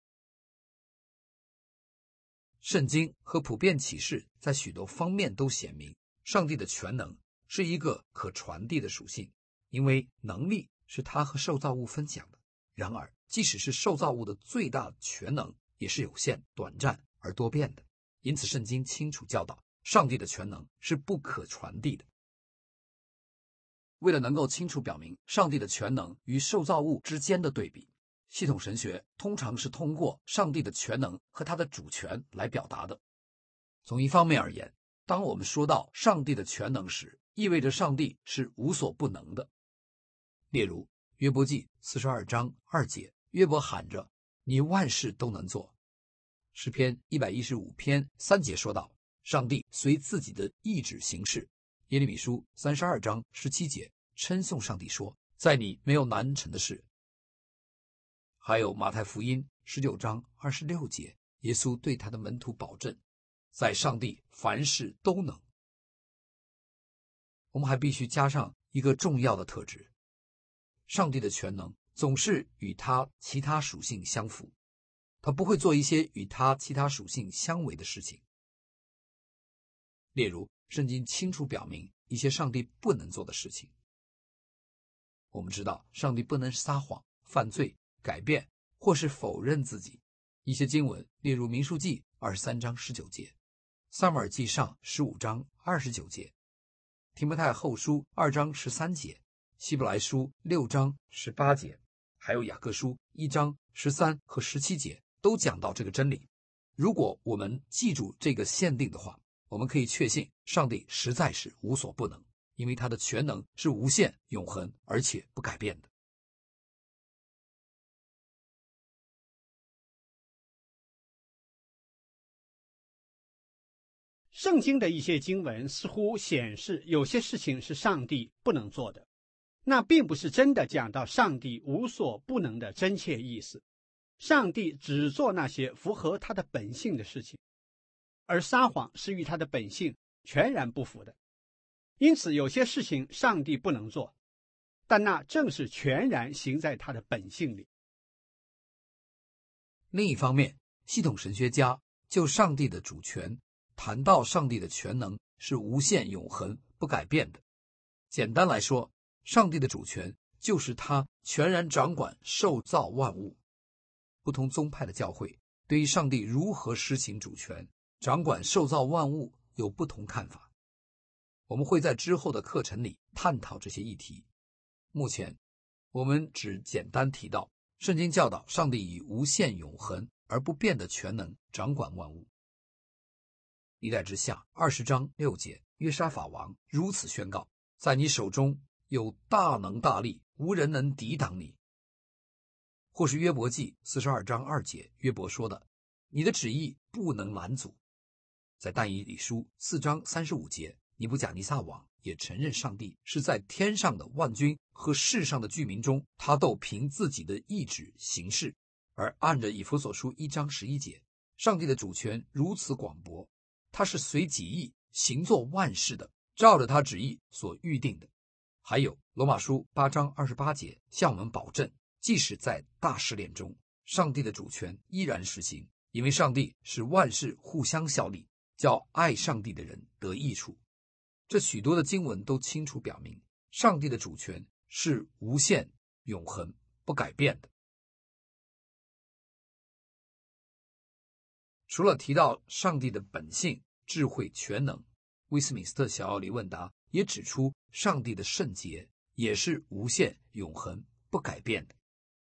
圣经和普遍启示在许多方面都显明，上帝的全能是一个可传递的属性，因为能力是他和受造物分享的。然而，即使是受造物的最大全能，也是有限、短暂而多变的。因此，圣经清楚教导，上帝的全能是不可传递的。为了能够清楚表明上帝的全能与受造物之间的对比，系统神学通常是通过上帝的全能和他的主权来表达的。从一方面而言，当我们说到上帝的全能时，意味着上帝是无所不能的。例如约伯记四十二章二节，约伯喊着你万事都能做。诗篇一百一十五篇三节说道，上帝随自己的意志行事。耶利米书三十二章十七节称颂上帝说，在你没有难成的事。还有马太福音十九章二十六节，耶稣对他的门徒保证，在上帝凡事都能。我们还必须加上一个重要的特质，上帝的全能总是与他其他属性相符，他不会做一些与他其他属性相违的事情。例如，圣经清楚表明一些上帝不能做的事情。我们知道上帝不能撒谎、犯罪、改变或是否认自己。一些经文例如民数记二十三章十九节，撒母耳记上十五章二十九节，提摩太后书二章十三节，希伯来书六章十八节，还有雅各书一章十三和十七节都讲到这个真理。如果我们记住这个限定的话，我们可以确信上帝实在是无所不能，因为他的全能是无限、永恒而且不改变的。 圣经的一些经文似乎显示有些事情是上帝不能做的，那并不是真的讲到上帝无所不能的真切意思。上帝只做那些符合他的本性的事情，而撒谎是与他的本性全然不符的。因此有些事情上帝不能做，但那正是全然行在他的本性里。 另一方面，系统神学家就上帝的主权谈到上帝的全能是无限、永恒、不改变的。简单来说，上帝的主权就是他全然掌管受造万物。不同宗派的教会对于上帝如何施行主权、掌管受造万物有不同看法。我们会在之后的课程里探讨这些议题。目前，我们只简单提到圣经教导上帝以无限、永恒而不变的全能掌管万物。历代之下二十章六节，约沙法王如此宣告，在你手中有大能大力，无人能抵挡你。或是约伯记四十二章二节，约伯说的，你的旨意不能拦阻。在但以理书四章三十五节， 尼布甲尼撒王也承认上帝是在天上的万军和世上的居民中，他都凭自己的意志行事。而按着以弗所书一章十一节，上帝的主权如此广博，他是随己意行作万事的，照着他旨意所预定的。还有罗马书八章二十八节向我们保证，即使在大试炼中，上帝的主权依然实行，因为上帝使万事互相效力，叫爱上帝的人得益处。这许多的经文都清楚表明，上帝的主权是无限、永恒、不改变的。除了提到上帝的本性、智慧、全能，威斯敏斯特小奥理问答也指出，上帝的圣洁也是无限、永恒、不改变的。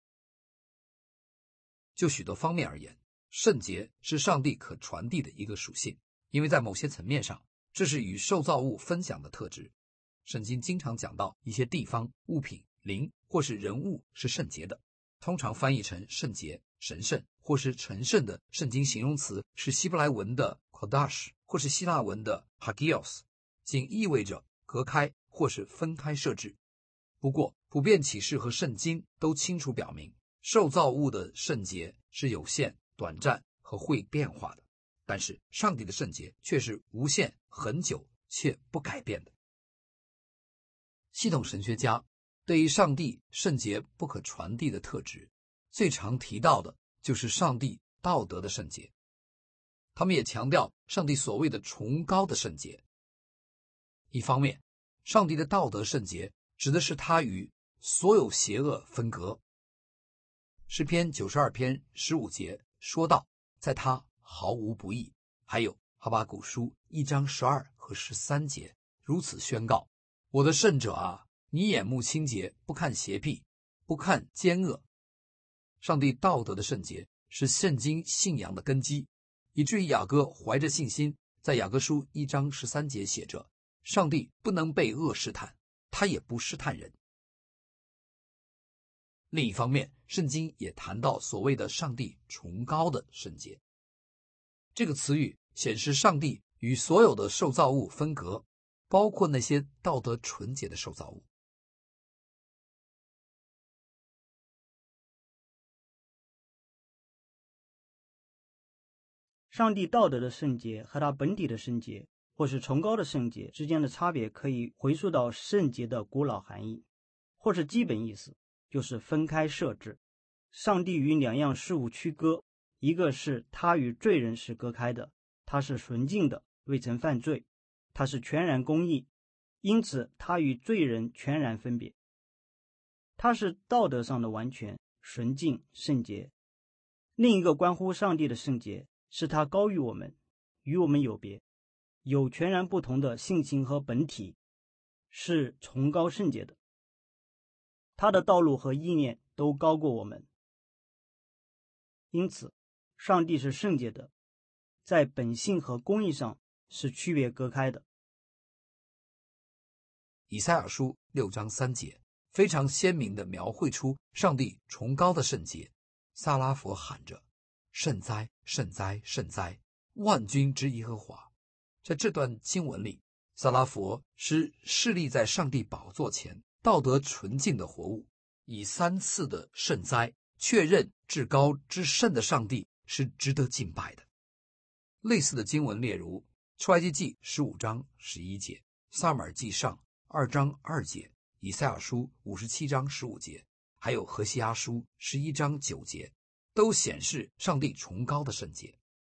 就许多方面而言，圣洁是上帝可传递的一个属性，因为在某些层面上，这是与受造物分享的特质。圣经经常讲到一些地方、物品、灵或是人物是圣洁的，通常翻译成圣洁、神圣或是成圣的圣经形容词是希伯来文的 kodash 或是希腊文的 hagios， 仅意味着隔开或是分开设置。不过普遍启示和圣经都清楚表明，受造物的圣洁是有限、短暂和会变化的，但是上帝的圣洁却是无限、恒久且不改变的。系统神学家对于上帝圣洁不可传递的特质，最常提到的就是上帝道德的圣洁。他们也强调上帝所谓的崇高的圣洁。一方面，上帝的道德圣洁指的是他与所有邪恶分隔。诗篇九十二篇十五节说到，在他毫无不义。还有哈巴谷书一章十二和十三节如此宣告：我的圣者啊，你眼目清洁，不看邪僻，不看奸恶。上帝道德的圣洁是圣经信仰的根基，以至于雅各怀着信心，在雅各书一章十三节写着：上帝不能被恶试探，他也不试探人。另一方面，圣经也谈到所谓的上帝崇高的圣洁。这个词语显示上帝与所有的受造物分隔，包括那些道德纯洁的受造物。 上帝道德的圣洁和他本体的圣洁，或是崇高的圣洁之间的差别，可以回溯到圣洁的古老含义，或是基本意思，就是分开设置。上帝与两样事物区割，一个是他与罪人是隔开的，他是纯净的，未曾犯罪，他是全然公义，因此他与罪人全然分别。他是道德上的完全、纯净、圣洁。另一个关乎上帝的圣洁，是他高于我们，与我们有别，有全然不同的性情和本体，是崇高圣洁的。他的道路和意念都高过我们，因此上帝是圣洁的，在本性和公义上是区别隔开的。 以赛亚书六章三节非常鲜明地描绘出上帝崇高的圣洁。撒拉佛喊着：圣哉，圣哉，圣哉，万军之耶和华。在这段经文里，撒拉佛是侍立在上帝宝座前道德纯净的活物，以三次的圣哉确认至高至圣的上帝是值得敬拜的。类似的经文列如出埃及记十五章十一节、撒母耳记上二章二节、以赛亚书五十七章十五节，还有何西阿书十一章九节，都显示上帝崇高的圣洁。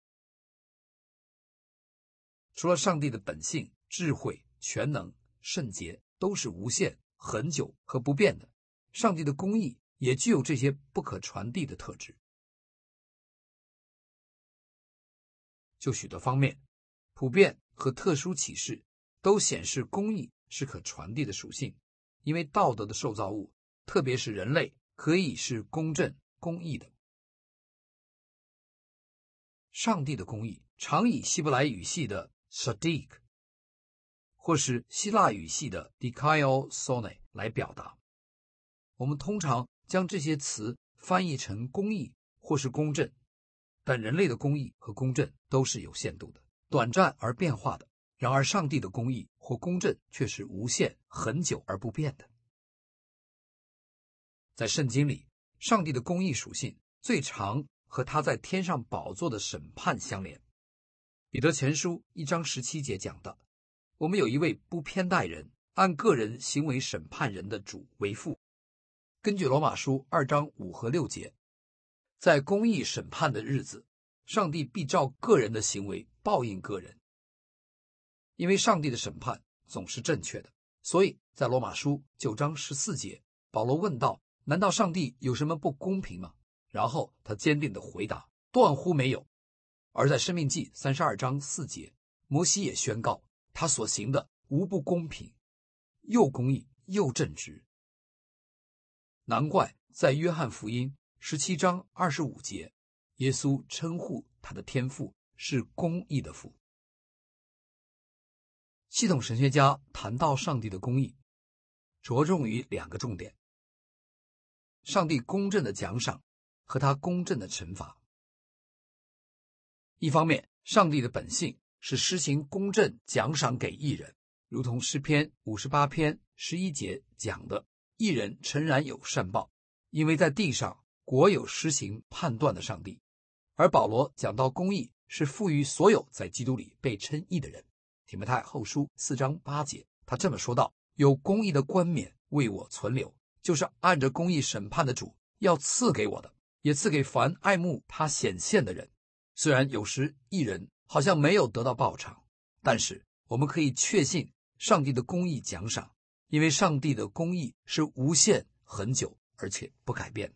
除了上帝的本性、智慧、全能、圣洁都是无限、恒久和不变的，上帝的公义也具有这些不可传递的特质。就许多方面，普遍和特殊启示都显示公义是可传递的属性，因为道德的受造物，特别是人类，可以是公正、公义的。上帝的公义常以希伯来语系的 Sadiq 或是希腊语系的 Dikaiosune 来表达。我们通常将这些词翻译成公义或是公正，但人类的公义和公正都是有限度的，短暂而变化的， 然而上帝的公义或公正却是无限、恒久而不变的。在圣经里，上帝的公义属性最常和他在天上宝座的审判相连。彼得前书一章十七节讲的，我们有一位不偏待人，按个人行为审判人的主为父。根据罗马书二章五和六节，在公义审判的日子，上帝必照个人的行为报应个人。因为上帝的审判总是正确的，所以在罗马书九章十四节，保罗问道，难道上帝有什么不公平吗？然后他坚定地回答，断乎没有。而在申命记三十二章四节，摩西也宣告，他所行的无不公平，又公义又正直。难怪在约翰福音十七章二十五节，耶稣称呼他的天父是公义的父。系统神学家谈到上帝的公义，着重于两个重点：上帝公正的奖赏和他公正的惩罚。一方面，上帝的本性是施行公正奖赏给义人，如同诗篇五十八篇十一节讲的，义人诚然有善报，因为在地上国有施行判断的上帝。而保罗讲到公义是赋予所有在基督里被称义的人，提摩太后书四章八节，他这么说道，有公义的冠冕为我存留，就是按着公义审判的主要赐给我的，也赐给凡爱慕他显现的人。虽然有时义人好像没有得到报偿，但是我们可以确信上帝的公义奖赏，因为上帝的公义是无限、恒久而且不改变。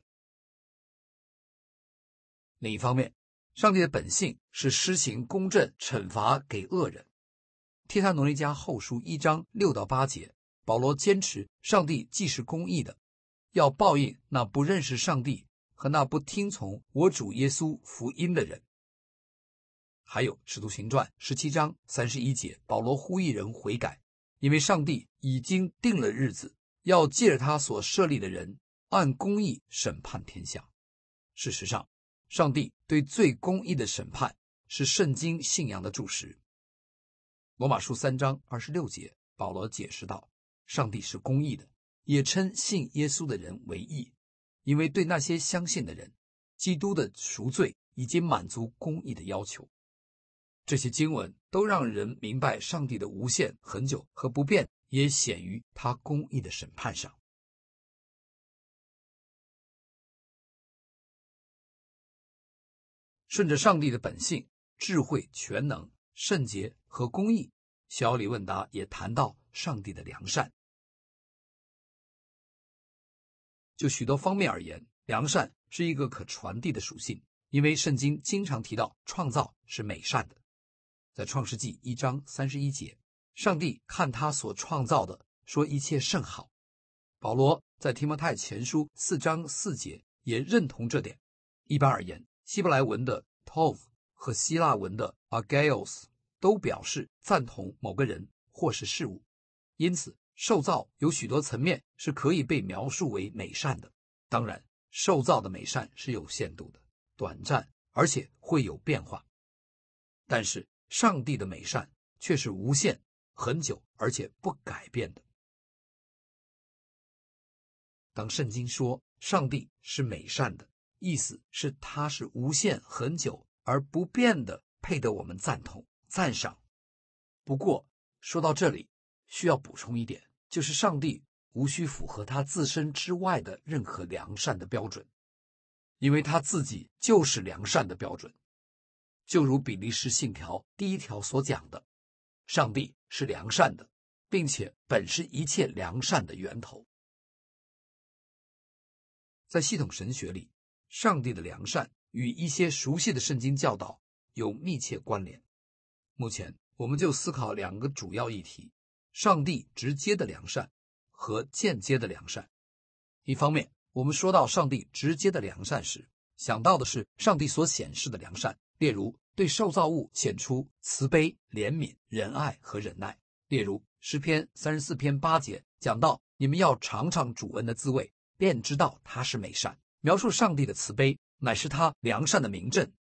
另一方面，上帝的本性是施行公正惩罚给恶人。帖撒罗尼迦后书一章六到八节，保罗坚持上帝既是公义的，要报应那不认识上帝和那不听从我主耶稣福音的人。还有使徒行传十七章三十一节，保罗呼吁人悔改，因为上帝已经定了日子，要借着他所设立的人按公义审判天下。事实上，上帝对最公义的审判是圣经信仰的柱石。罗马书三章二十六节，保罗解释道，上帝是公义的，也称信耶稣的人为义，因为对那些相信的人，基督的赎罪已经满足公义的要求。这些经文都让人明白上帝的无限、恒久和不变，也显于他公义的审判上。顺着上帝的本性、智慧、全能、圣洁和公义，小李问答也谈到上帝的良善。就许多方面而言，良善是一个可传递的属性，因为圣经经常提到创造是美善的。在创世纪一章三十一节，上帝看他所创造的，说一切甚好。保罗在提摩太前书四章四节也认同这点。一般而言，希伯来文的 tov 和希腊文的 agaios 都表示赞同某个人或是事物，因此受造有许多层面是可以被描述为美善的。当然，受造的美善是有限度的、短暂，而且会有变化。但是上帝的美善却是无限、很久而且不改变的。当圣经说上帝是美善的，意思是他是无限、很久而不变的，配得我们赞同、赞赏。不过说到这里，需要补充一点，就是上帝无需符合他自身之外的任何良善的标准，因为他自己就是良善的标准。就如比利时信条第一条所讲的，上帝是良善的，并且本是一切良善的源头。在系统神学里，上帝的良善与一些熟悉的圣经教导有密切关联。目前我们就思考两个主要议题：上帝直接的良善和间接的良善。一方面，我们说到上帝直接的良善时，想到的是上帝所显示的良善，例如对受造物显出慈悲、怜悯、仁爱和忍耐。例如诗篇三十四篇八节讲到，你们要尝尝主恩的滋味，便知道他是美善。描述上帝的慈悲乃是他良善的明证。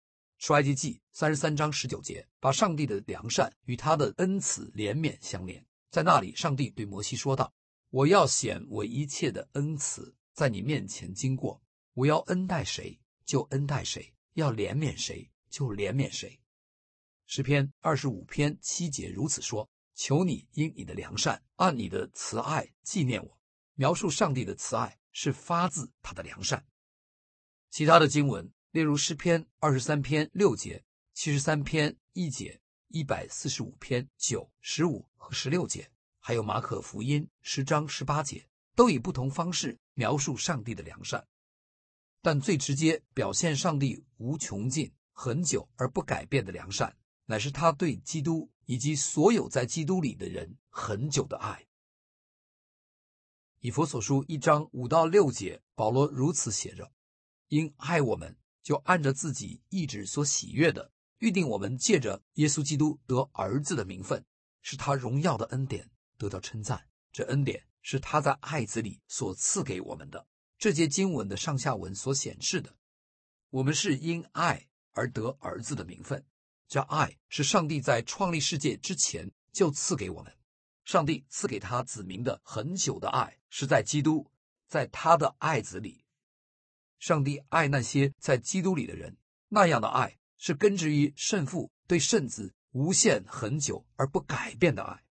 出埃及记三十三章十九节，把上帝的良善与他的恩慈连绵相连。在那里，上帝对摩西说道：我要显我一切的恩慈在你面前经过，我要恩待谁就恩待谁，要怜悯谁就怜悯谁。诗篇二十五篇七节如此说：求你因你的良善按你的慈爱纪念我。描述上帝的慈爱是发自他的良善。其他的经文例如诗篇二十三篇六节、七十三篇一节、一百四十五篇九、十五和十六节，还有马可福音十章十八节，都以不同方式描述上帝的良善。但最直接表现上帝无穷尽、很久而不改变的良善，乃是他对基督以及所有在基督里的人很久的爱。以弗所书一章五到六节，保罗如此写着：因爱我们，就按着自己意志所喜悦的，预定我们借着耶稣基督得儿子的名分，是他荣耀的恩典得到称赞。这恩典是他在爱子里所赐给我们的。这节经文的上下文所显示的，我们是因爱而得儿子的名分。这爱是上帝在创立世界之前就赐给我们。上帝赐给他子民的很久的爱，是在基督，在他的爱子里。上帝爱那些在基督里的人，那样的爱是根植于圣父对圣子无限很久而不改变的爱。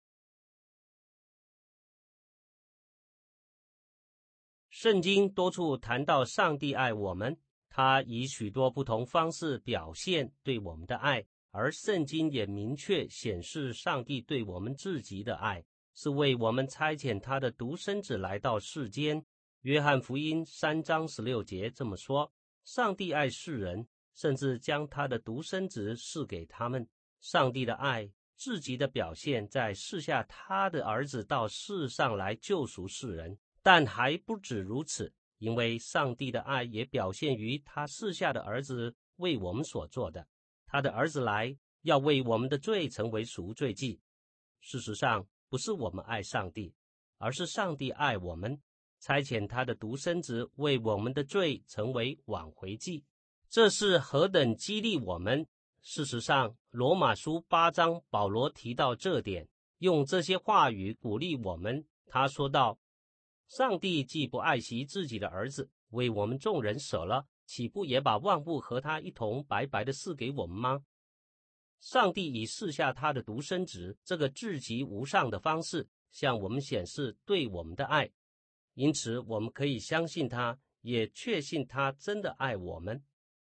圣经多处谈到上帝爱我们，他以许多不同方式表现对我们的爱，而圣经也明确显示上帝对我们至极的爱，是为我们差遣他的独生子来到世间。约翰福音三章十六节这么说：上帝爱世人，甚至将他的独生子赐给他们。上帝的爱至极的表现在赐下他的儿子到世上来救赎世人。但还不止如此，因为上帝的爱也表现于他赐下的儿子为我们所做的。他的儿子来，要为我们的罪成为赎罪祭。事实上，不是我们爱上帝，而是上帝爱我们，差遣他的独生子为我们的罪成为挽回祭。这是何等激励我们！事实上，罗马书八章保罗提到这点，用这些话语鼓励我们。他说道：上帝既不爱惜自己的儿子，为我们众人舍了，岂不也把万物和他一同白白的赐给我们吗？上帝以赐下他的独生子这个至极无上的方式，向我们显示对我们的爱。因此，我们可以相信他，也确信他真的爱我们。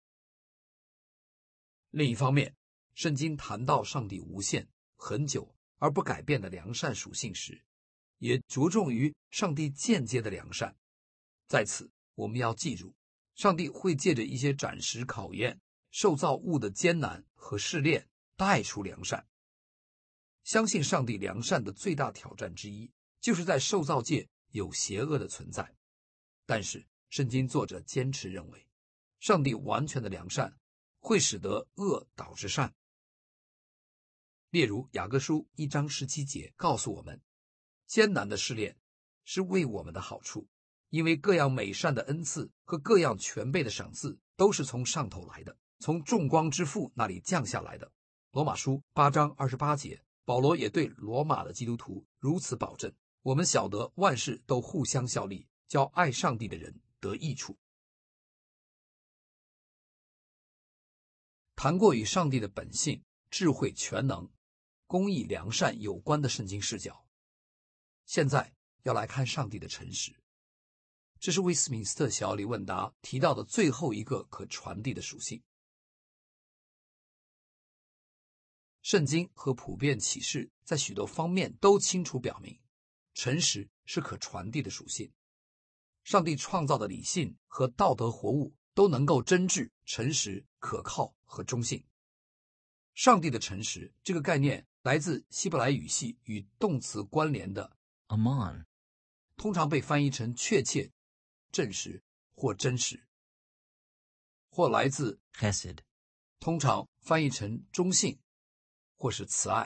另一方面，圣经谈到上帝无限、很久而不改变的良善属性时，也着重于上帝间接的良善。在此，我们要记住，上帝会借着一些暂时考验、受造物的艰难和试炼，带出良善。相信上帝良善的最大挑战之一，就是在受造界有邪恶的存在。但是，圣经作者坚持认为，上帝完全的良善会使得恶导致善。例如，雅各书一章十七节告诉我们，艰难的试炼是为我们的好处，因为各样美善的恩赐和各样全备的赏赐都是从上头来的，从众光之父那里降下来的。罗马书八章二十八节，保罗也对罗马的基督徒如此保证：我们晓得万事都互相效力，叫爱上帝的人得益处。谈过与上帝的本性、智慧、全能、公义、良善有关的圣经视角，现在要来看上帝的诚实。这是威斯敏斯特小理问答提到的最后一个可传递的属性。圣经和普遍启示在许多方面都清楚表明，诚实是可传递的属性。上帝创造的理性和道德活物都能够真挚、诚实、可靠和忠信。上帝的诚实这个概念来自希伯来语系与动词关联的 Aman， 通常被翻译成确切、证实或真实，或来自 Chesed， 通常翻译成忠信或是慈爱。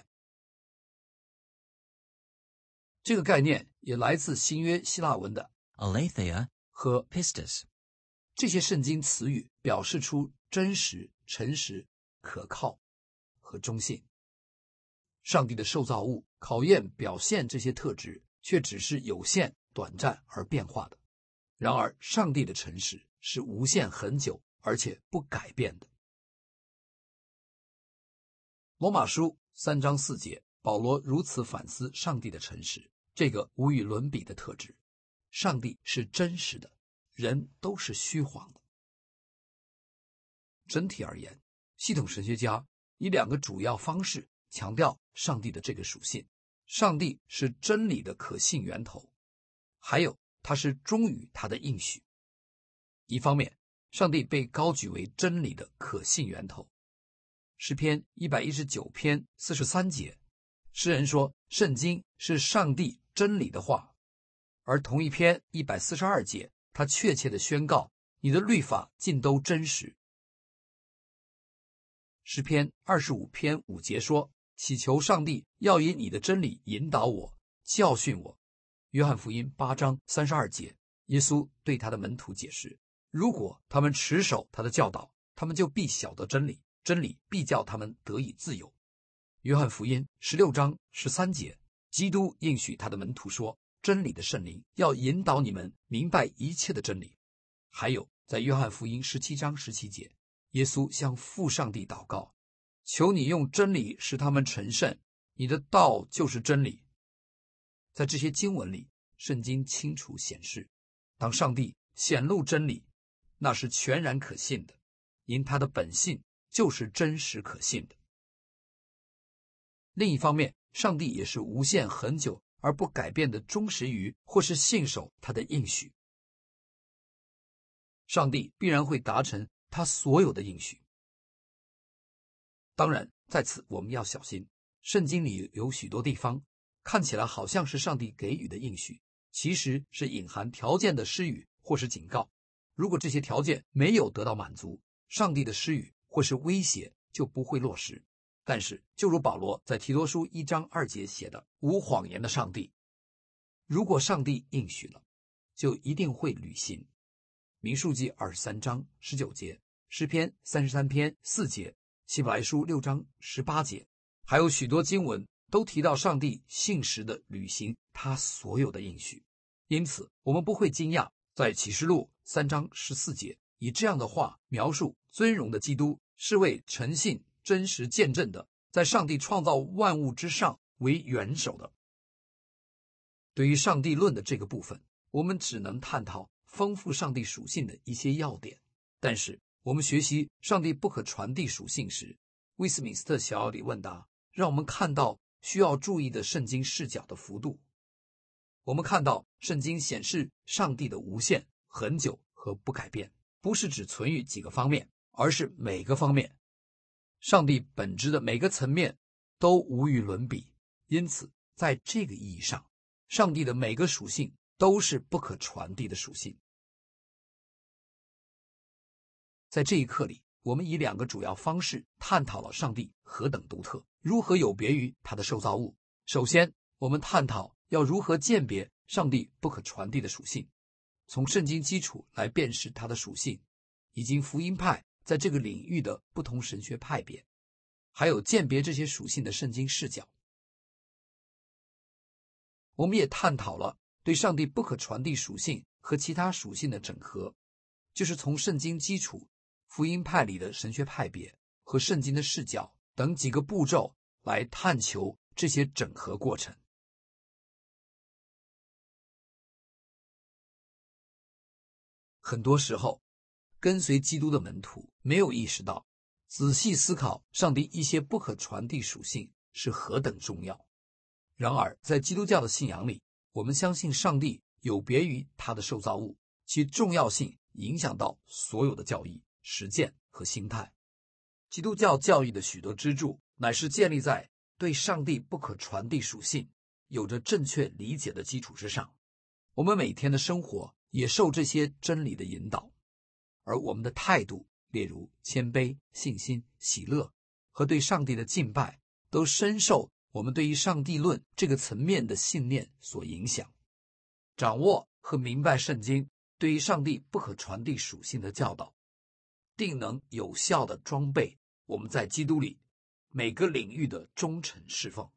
这个概念也来自新约希腊文的 Aletheia 和 Pistis。 这些圣经词语表示出真实、 诚实、可靠和忠信。上帝的受造物考验表现这些特质，却只是有限、短暂而变化的。然而，上帝的诚实是无限、恒久，而且不改变的。罗马书三章四节，保罗如此反思上帝的诚实，这个无与伦比的特质。上帝是真实的，人都是虚谎的。整体而言，系统神学家以两个主要方式强调上帝的这个属性：上帝是真理的可信源头，还有他是忠于他的应许。一方面，上帝被高举为真理的可信源头。诗篇一百一十九篇四十三节，诗人说圣经是上帝真理的话，而同一篇一百四十二节，他确切地宣告你的律法尽都真实。诗篇二十五篇五节说，祈求上帝要以你的真理引导我，教训我。约翰福音八章三十二节，耶稣对他的门徒解释，如果他们持守他的教导，他们就必晓得真理，真理必叫他们得以自由。约翰福音十六章十三节，基督应许他的门徒说，真理的圣灵要引导你们明白一切的真理。还有在约翰福音十七章十七节，耶稣向父上帝祷告，求你用真理使他们成圣，你的道就是真理。在这些经文里，圣经清楚显示，当上帝显露真理，那是全然可信的，因他的本性就是真实可信的。另一方面，上帝也是无限恒久而不改变的忠实于或是信守他的应许。上帝必然会达成他所有的应许。当然，在此我们要小心，圣经里有许多地方看起来好像是上帝给予的应许，其实是隐含条件的施予或是警告。如果这些条件没有得到满足，上帝的施予或是威胁就不会落实。但是就如保罗在提多书一章二节写的，无谎言的上帝，如果上帝应许了，就一定会履行。民数记二十三章十九节，诗篇三十三篇四节，希伯来书六章十八节，还有许多经文都提到上帝信实的履行他所有的应许。因此我们不会惊讶，在启示录三章十四节以这样的话描述尊荣的基督是为诚信真实见证的，在上帝创造万物之上为元首的。对于上帝论的这个部分，我们只能探讨丰富上帝属性的一些要点。但是我们学习上帝不可传递属性时，威斯敏斯特小要理问答让我们看到需要注意的圣经视角的幅度。我们看到圣经显示上帝的无限、恒久和不改变，不是只存于几个方面，而是每个方面。上帝本质的每个层面都无与伦比，因此在这个意义上，上帝的每个属性都是不可传递的属性。在这一课里，我们以两个主要方式探讨了上帝何等独特，如何有别于他的受造物。首先，我们探讨要如何鉴别上帝不可传递的属性，从圣经基础来辨识它的属性，以及福音派在这个领域的不同神学派别，还有鉴别这些属性的圣经视角。我们也探讨了对上帝不可传递属性和其他属性的整合，就是从圣经基础、福音派里的神学派别和圣经的视角等几个步骤来探求这些整合过程。很多时候，跟随基督的门徒没有意识到，仔细思考上帝一些不可传递属性是何等重要。然而，在基督教的信仰里，我们相信上帝有别于他的受造物，其重要性影响到所有的教义、实践和心态。基督教教义的许多支柱乃是建立在对上帝不可传递属性有着正确理解的基础之上。我们每天的生活也受这些真理的引导，而我们的态度，例如谦卑、信心、喜乐和对上帝的敬拜，都深受我们对于上帝论这个层面的信念所影响。掌握和明白圣经对于上帝不可传递属性的教导， 定能有效的装备我们在基督里每个领域的忠诚侍奉。